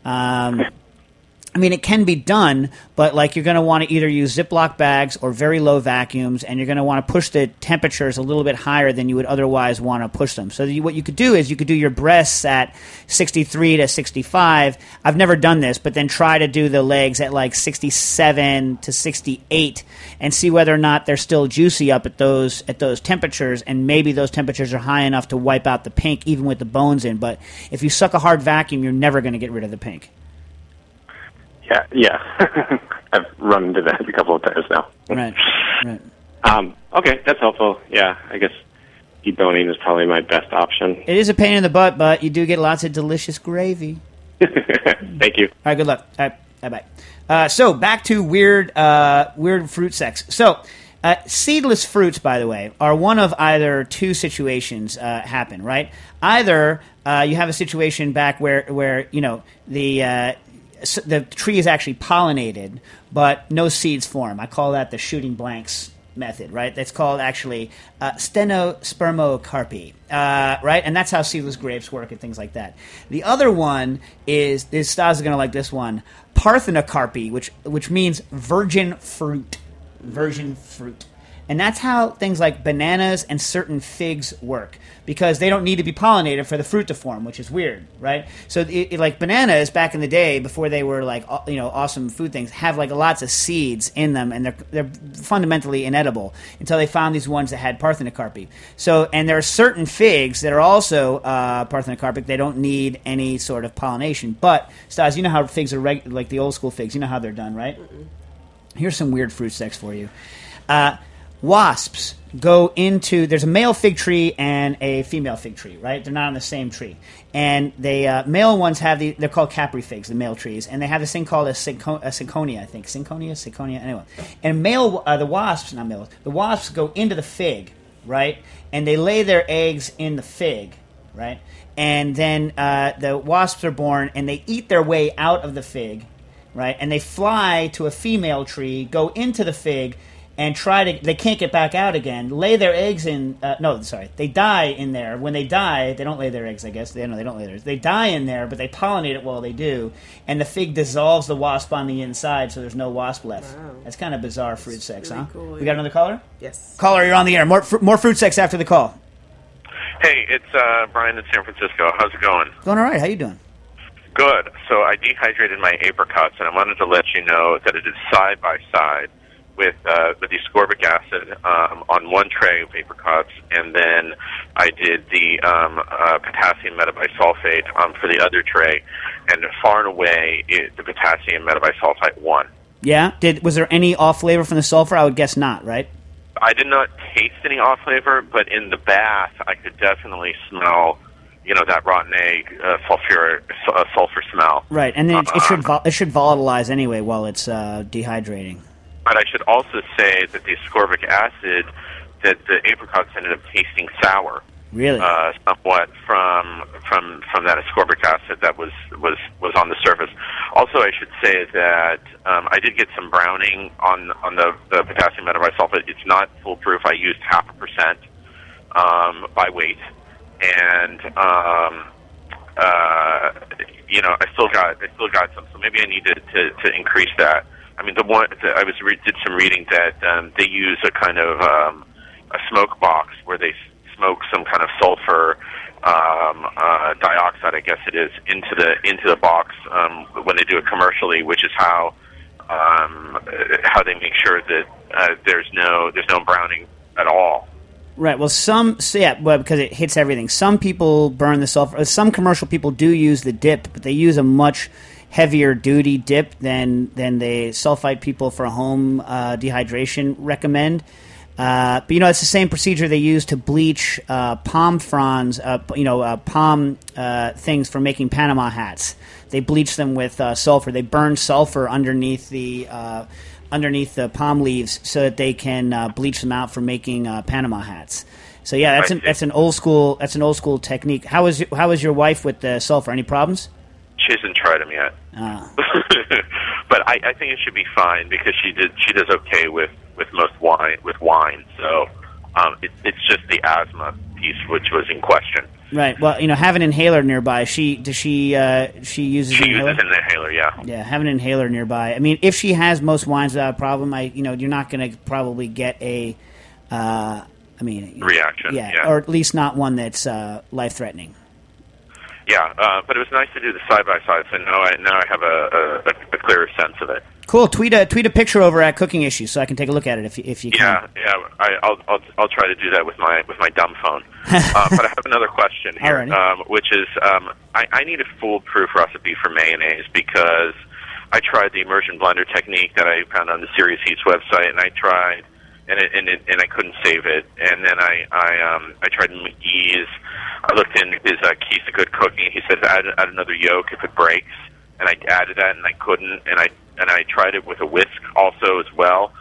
Um, I mean, it can be done, but like you're going to want to either use Ziploc bags or very low vacuums, and you're going to want to push the temperatures a little bit higher than you would otherwise want to push them. So you, what you could do is you could do your breasts at sixty-three to sixty-five. I've never done this, but then try to do the legs at like sixty-seven to sixty-eight and see whether or not they're still juicy up at those at those temperatures, and maybe those temperatures are high enough to wipe out the pink even with the bones in. But if you suck a hard vacuum, you're never going to get rid of the pink. Yeah, yeah. I've run into that a couple of times now. Right, right. Um, okay, that's helpful. Yeah, I guess deboning is probably my best option. It is a pain in the butt, but you do get lots of delicious gravy. Thank you. All right, good luck. All right, bye-bye. Uh, so back to weird, uh, weird fruit sex. So uh, seedless fruits, by the way, are one of either two situations uh, happen, right? Either uh, you have a situation back where, where you know, the... Uh, the tree is actually pollinated, but no seeds form. I call that the shooting blanks method, right? That's called actually uh, stenospermocarpy, uh, right? And that's how seedless grapes work and things like that. The other one is, is Stas is going to like this one, parthenocarpy, which which means virgin fruit. Virgin fruit. And that's how things like bananas and certain figs work, because they don't need to be pollinated for the fruit to form, which is weird, right? So, it, it, like bananas back in the day, before they were like you know awesome food things, have like lots of seeds in them, and they're they're fundamentally inedible until they found these ones that had parthenocarpy. So, and there are certain figs that are also uh, parthenocarpic. They don't need any sort of pollination. But Stas, you know how figs are reg- like the old school figs. You know how they're done, right? Mm-mm. Here's some weird fruit sex for you. Uh, Wasps go into, there's a male fig tree and a female fig tree, right? They're not on the same tree. And the uh, male ones have the, they're called Capri figs, the male trees, and they have this thing called a, synco- a synconia, I think. Synconia? Synconia? Anyway. And male, uh, the wasps, not males, the wasps go into the fig, right? And they lay their eggs in the fig, right? And then uh, the wasps are born, and they eat their way out of the fig, right? And they fly to a female tree, go into the fig, and try to, they can't get back out again, lay their eggs in, uh, no, sorry, they die in there. When they die, they don't lay their eggs, I guess. They, no, they don't lay their eggs. They die in there, but they pollinate it while they do, and the fig dissolves the wasp on the inside, so there's no wasp left. Wow. That's kind of bizarre fruit That's sex, really huh? Cool, yeah. We got another caller? Yes. Caller, you're on the air. More, fr- more fruit sex after the call. Hey, it's uh, Brian in San Francisco. How's it going? Going all right. How you doing? Good. So I dehydrated my apricots, and I wanted to let you know that it is side by side with uh, with the ascorbic acid um, on one tray of apricots, and then I did the um, uh, potassium metabisulfate um, for the other tray, and far and away it, the potassium metabisulfite won. Yeah? Did Was there any off flavor from the sulfur? I would guess not, right? I did not taste any off flavor, but in the bath, I could definitely smell, you know, that rotten egg, uh, sulfur, uh, sulfur smell. Right, and then it, it should Um, vol- it should volatilize anyway while it's uh, dehydrating. But I should also say that the ascorbic acid, that the apricots ended up tasting sour. Really? Uh, somewhat from from from that ascorbic acid that was was was on the surface. Also, I should say that um, I did get some browning on on the, the potassium metabisulfite. It's not foolproof. I used half a percent um, by weight, and um, uh, you know, I still got I still got some. So maybe I need to to, to increase that. I mean, the one the, I was re- did some reading that um, they use a kind of um, a smoke box where they smoke some kind of sulfur um, uh, dioxide, I guess it is, into the into the box um, when they do it commercially, which is how um, how they make sure that uh, there's no there's no browning at all. Right. Well, some so yeah, well, because it hits everything. Some people burn the sulfur. Some commercial people do use the dip, but they use a much heavier duty dip than than the sulfite people for home uh, dehydration recommend. Uh, but, you know, it's the same procedure they use to bleach uh, palm fronds, uh, you know, uh, palm uh, things for making Panama hats. They bleach them with uh, sulfur. They burn sulfur underneath the uh, underneath the palm leaves so that they can uh, bleach them out for making uh, Panama hats. So yeah, that's an, that's an old school that's an old school technique. How is how is your wife with the sulfur? Any problems? She hasn't tried them yet, uh. but I, I think it should be fine because she did she does okay with, with most wine with wine. So um, it, it's just the asthma piece which was in question. Right. Well, you know, have an inhaler nearby. She does she uh, she uses She an inhaler? uses an inhaler, yeah. Yeah, have an inhaler nearby. I mean, if she has most wines without a problem, I you know you're not going to probably get a, uh, I mean, Reaction, yeah, yeah. or at least not one that's uh, life threatening. Yeah, uh, but it was nice to do the side by side. So now I now I have a, a, a clearer sense of it. Cool. Tweet a tweet a picture over at Cooking Issues so I can take a look at it if you, if you can. Yeah, yeah. I, I'll I'll I'll try to do that with my with my dumb phone. uh, but I have another question here, Alrighty. um, which is um, I, I need a foolproof recipe for mayonnaise because I tried the immersion blender technique that I found on the Serious Eats website, and I tried and it, and it, and I couldn't save it. And then I I um I tried McGee's. I looked in his uh, Keys to Good Cooking. He said add, add another yolk if it breaks, and I added that, and I couldn't. And I and I tried it with a whisk also as well.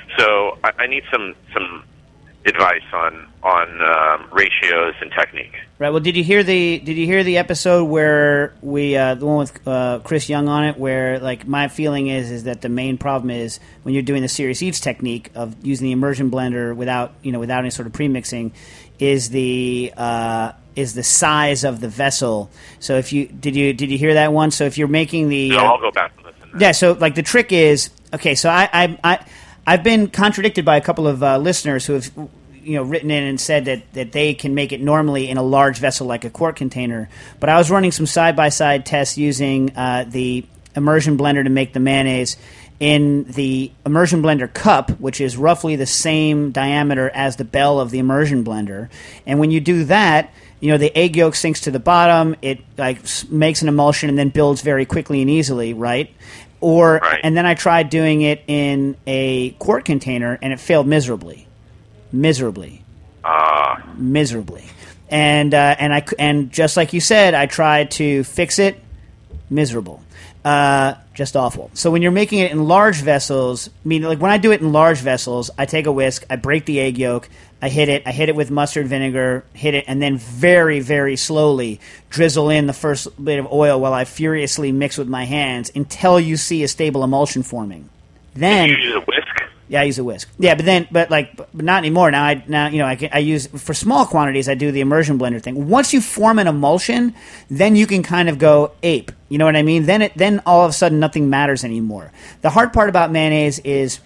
So I, I need some some advice on on um, ratios and technique. Right. Well, did you hear the did you hear the episode where we uh, the one with uh, Chris Young on it? Where like my feeling is is that the main problem is when you're doing the Serious Eats technique of using the immersion blender without you know without any sort of premixing, is the uh, is the size of the vessel. So if you did you did you hear that one? So if you're making the No, uh, I'll go back and listen. yeah. So like the trick is okay. So I I, I I've been contradicted by a couple of uh, listeners who have you know written in and said that, that they can make it normally in a large vessel like a quart container. But I was running some side by side tests using uh, the immersion blender to make the mayonnaise in the immersion blender cup, which is roughly the same diameter as the bell of the immersion blender. And when you do that, you know, the egg yolk sinks to the bottom. It like s- makes an emulsion and then builds very quickly and easily, right? Or Right. and then I tried doing it in a quart container and it failed miserably, miserably, Uh, miserably. And uh, and I c- and just like you said, I tried to fix it, miserable. Uh, just awful. So when you're making it in large vessels, I mean, like when I do it in large vessels, I take a whisk, I break the egg yolk, I hit it, I hit it with mustard vinegar, hit it, and then very, very slowly drizzle in the first bit of oil while I furiously mix with my hands until you see a stable emulsion forming. Then you use a whisk. yeah, I use a whisk. Yeah, but then, but like, but not anymore. Now, I now you know I can, I use for small quantities. I do the immersion blender thing. Once you form an emulsion, then you can kind of go ape. You know what I mean? Then it then all of a sudden nothing matters anymore. The hard part about mayonnaise is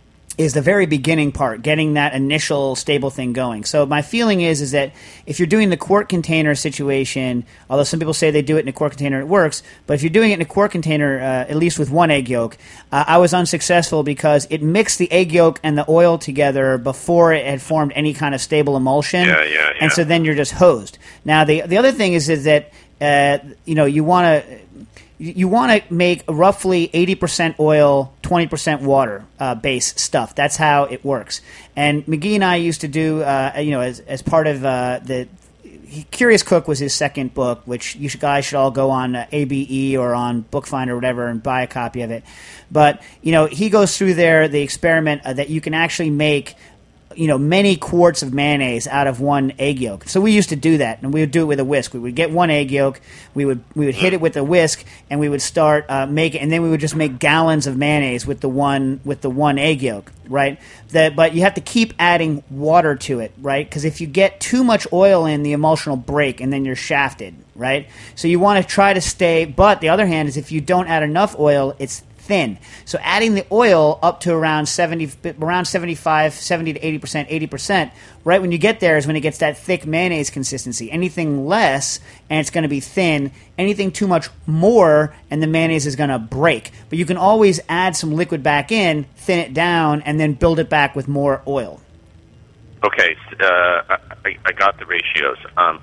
is the very beginning part, getting that initial stable thing going. So my feeling is is that if you're doing the quart container situation, although some people say they do it in a quart container, it works, but if you're doing it in a quart container, uh, at least with one egg yolk, uh, I was unsuccessful because it mixed the egg yolk and the oil together before it had formed any kind of stable emulsion. Yeah, yeah, yeah. And so then you're just hosed. Now, the the other thing is, is that, uh, you know, you want to... You want to make roughly eighty percent oil, twenty percent water uh, base stuff. That's how it works. And McGee and I used to do, uh, you know, as as part of uh, the Curious Cook was his second book, which you should, guys should all go on uh, A B E or on Bookfinder or whatever and buy a copy of it. But, you know, he goes through there the experiment uh, that you can actually make, you know, many quarts of mayonnaise out of one egg yolk. So we used to do that, and we would do it with a whisk. We would get one egg yolk, we would we would hit it with a whisk, and we would start uh, making, and then we would just make gallons of mayonnaise with the one with the one egg yolk, right? That, but you have to keep adding water to it, right? Because if you get too much oil in, the emulsion will break, and then you're shafted, right? So you want to try to stay. But the other hand is, if you don't add enough oil, it's thin. So adding the oil up to around seventy, around seventy-five, seventy to eighty percent, eighty percent, right when you get there is when it gets that thick mayonnaise consistency. Anything less, and it's going to be thin. Anything too much more, and the mayonnaise is going to break. But you can always add some liquid back in, thin it down, and then build it back with more oil. Okay, uh, I, I got the ratios. Um,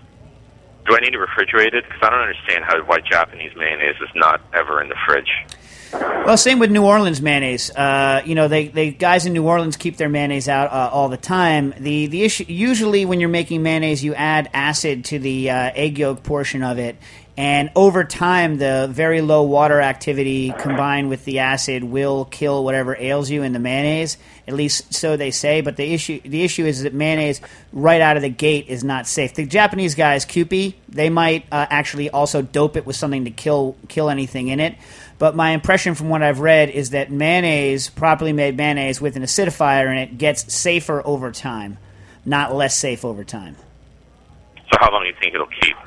do I need to refrigerate it? Because I don't understand how why Japanese mayonnaise is not ever in the fridge. Well, same with New Orleans mayonnaise. Uh, you know, they, they guys in New Orleans keep their mayonnaise out uh, all the time. The the issue usually when you're making mayonnaise, you add acid to the uh, egg yolk portion of it, and over time, the very low water activity combined with the acid will kill whatever ails you in the mayonnaise. At least so they say. But the issue the issue is that mayonnaise right out of the gate is not safe. The Japanese guys, Kewpie, they might uh, actually also dope it with something to kill kill anything in it. But my impression from what I've read is that mayonnaise, properly made mayonnaise with an acidifier in it, gets safer over time, not less safe over time. So how long do you think it'll keep?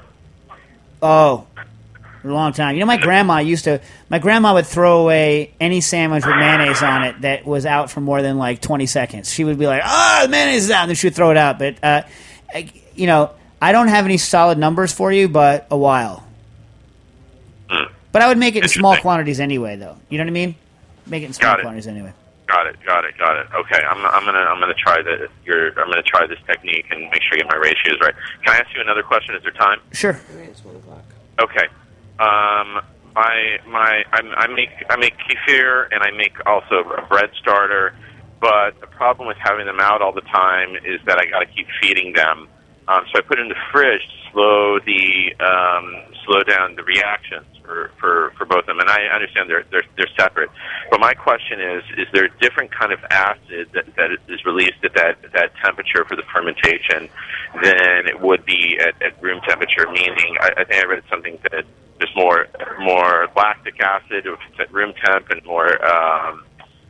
Oh, a long time. You know, my grandma used to, my grandma would throw away any sandwich with mayonnaise on it that was out for more than like twenty seconds. She would be like, oh, the mayonnaise is out, and then she would throw it out. But, uh, you know, I don't have any solid numbers for you, but a while. Mm. But I would make it in small quantities anyway, though. You know what I mean? Make it in small quantities anyway. Got it, got it, got it. Okay, I'm, I'm gonna, I'm gonna try the, your, I'm gonna try this technique and make sure I get my ratios right. Can I ask you another question? Is there time? Sure. It's one o'clock. Okay. Um, my, my, I, I make, I make kefir and I make also a bread starter. But the problem with having them out all the time is that I got to keep feeding them. Um, so I put it in the fridge to slow the, um, slow down the reactions for, for, for both of them. And I understand they're, they're, they're separate. But my question is, is there a different kind of acid that, that is released at that, that temperature for the fermentation than it would be at, at room temperature? Meaning, I, I think I read something that there's more, more lactic acid if it's at room temp and more, um,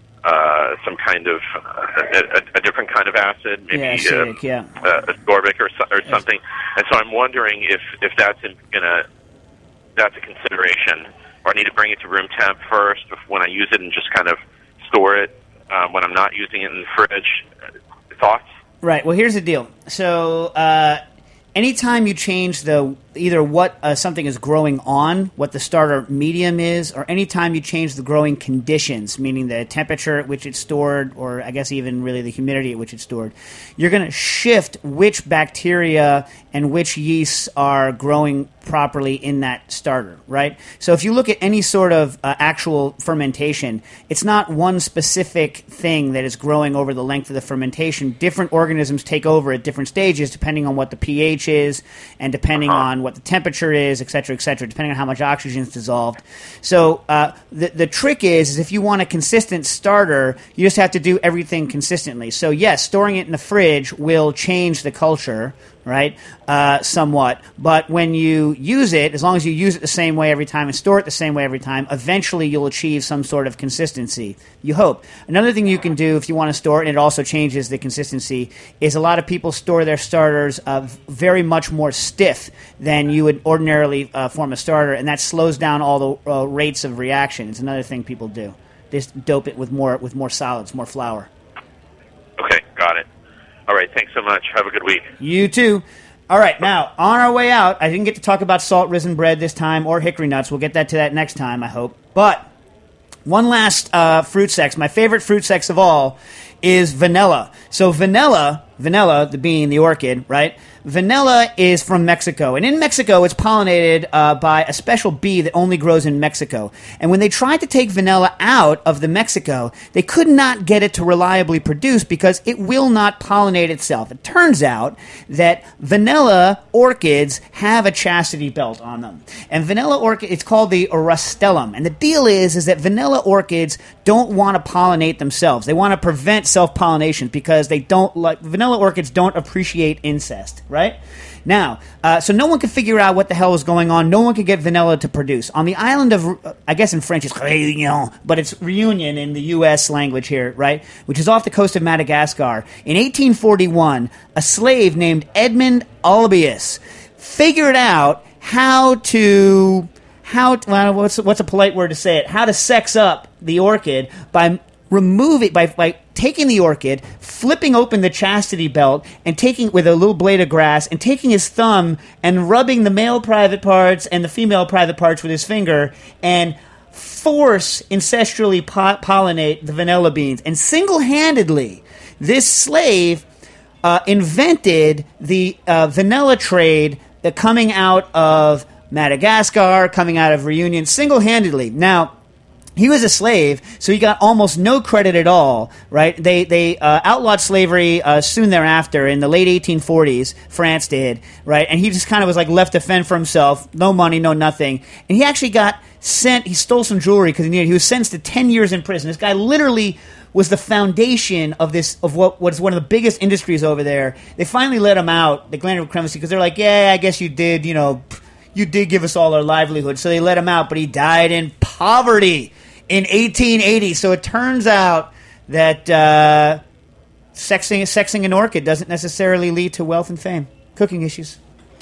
Uh, some kind of uh, a, a different kind of acid, maybe yeah, acidic, uh, yeah. uh, ascorbic or or something. And so I'm wondering if if that's in, gonna that's a consideration, or I need to bring it to room temp first when I use it and just kind of store it um, when I'm not using it in the fridge. Thoughts? Right. Well, here's the deal. So, uh, anytime you change the either what uh, something is growing on, what the starter medium is, or anytime you change the growing conditions, meaning the temperature at which it's stored, or I guess even really the humidity at which it's stored, you're going to shift which bacteria and which yeasts are growing properly in that starter, right? So if you look at any sort of uh, actual fermentation, it's not one specific thing that is growing over the length of the fermentation. Different organisms take over at different stages depending on what the pH is and depending on what the temperature is, et cetera, et cetera, depending on how much oxygen is dissolved. So uh, the, the trick is, is if you want a consistent starter, you just have to do everything consistently. So yes, storing it in the fridge will change the culture, right, uh, somewhat. But when you use it, as long as you use it the same way every time and store it the same way every time, eventually you'll achieve some sort of consistency. You hope. Another thing you can do if you want to store it, and it also changes the consistency, is a lot of people store their starters uh, very much more stiff than you would ordinarily uh, form a starter, and that slows down all the uh, rates of reaction. It's another thing people do. They just dope it with more with more solids, more flour. Okay, got it. All right, thanks so much. Have a good week. You too. All right, now, on our way out, I didn't get to talk about salt-risen bread this time or hickory nuts. We'll get that to that next time, I hope. But one last uh, fruit sex. My favorite fruit sex of all is vanilla. So vanilla, vanilla, the bean, the orchid, right, vanilla is from Mexico, and in Mexico it's pollinated uh, by a special bee that only grows in Mexico. And when they tried to take vanilla out of the Mexico, they could not get it to reliably produce because it will not pollinate itself. It turns out that vanilla orchids have a chastity belt on them. And vanilla orchid, it's called the Orastellum. And the deal is, is that vanilla orchids don't want to pollinate themselves. They want to prevent self-pollination because they don't like, vanilla orchids don't appreciate incest, right? Now, uh, so no one could figure out what the hell was going on. No one could get vanilla to produce. On the island of, uh, I guess in French it's Réunion, but it's Reunion in the U S language here, right? Which is off the coast of Madagascar. In eighteen forty-one, a slave named Edmund Albius figured out how to, how to, well, what's, what's a polite word to say it? How to sex up the orchid by remove it by, by taking the orchid, flipping open the chastity belt, and taking with a little blade of grass, and taking his thumb and rubbing the male private parts and the female private parts with his finger, and force ancestrally po- pollinate the vanilla beans. And single-handedly, this slave uh, invented the uh, vanilla trade that coming out of Madagascar, coming out of Reunion, single-handedly. Now, he was a slave, so he got almost no credit at all, right? They they uh, outlawed slavery uh, soon thereafter in the late eighteen forties. France did, right? And he just kind of was like left to fend for himself, no money, no nothing. And he actually got sent. He stole some jewelry because he needed. He was sentenced to ten years in prison. This guy literally was the foundation of this of what was one of the biggest industries over there. They finally let him out. They granted him clemency because they're like, yeah, I guess you did, you know, you did give us all our livelihood. So they let him out, but he died in poverty in eighteen eighty. So it turns out that uh, sexing, sexing an orchid doesn't necessarily lead to wealth and fame. Cooking issues.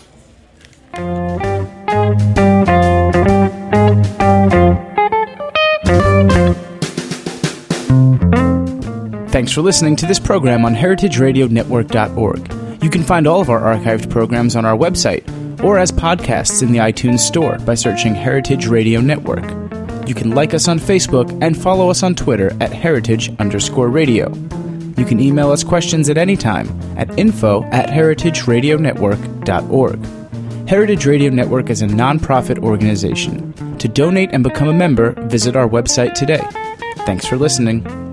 Thanks for listening to this program on heritage radio network dot org. You can find all of our archived programs on our website or as podcasts in the iTunes Store by searching Heritage Radio Network. You can like us on Facebook and follow us on Twitter at heritage underscore radio. You can email us questions at any time at info at heritage radio network dot org. Heritage Radio Network is a non-profit organization. To donate and become a member, visit our website today. Thanks for listening.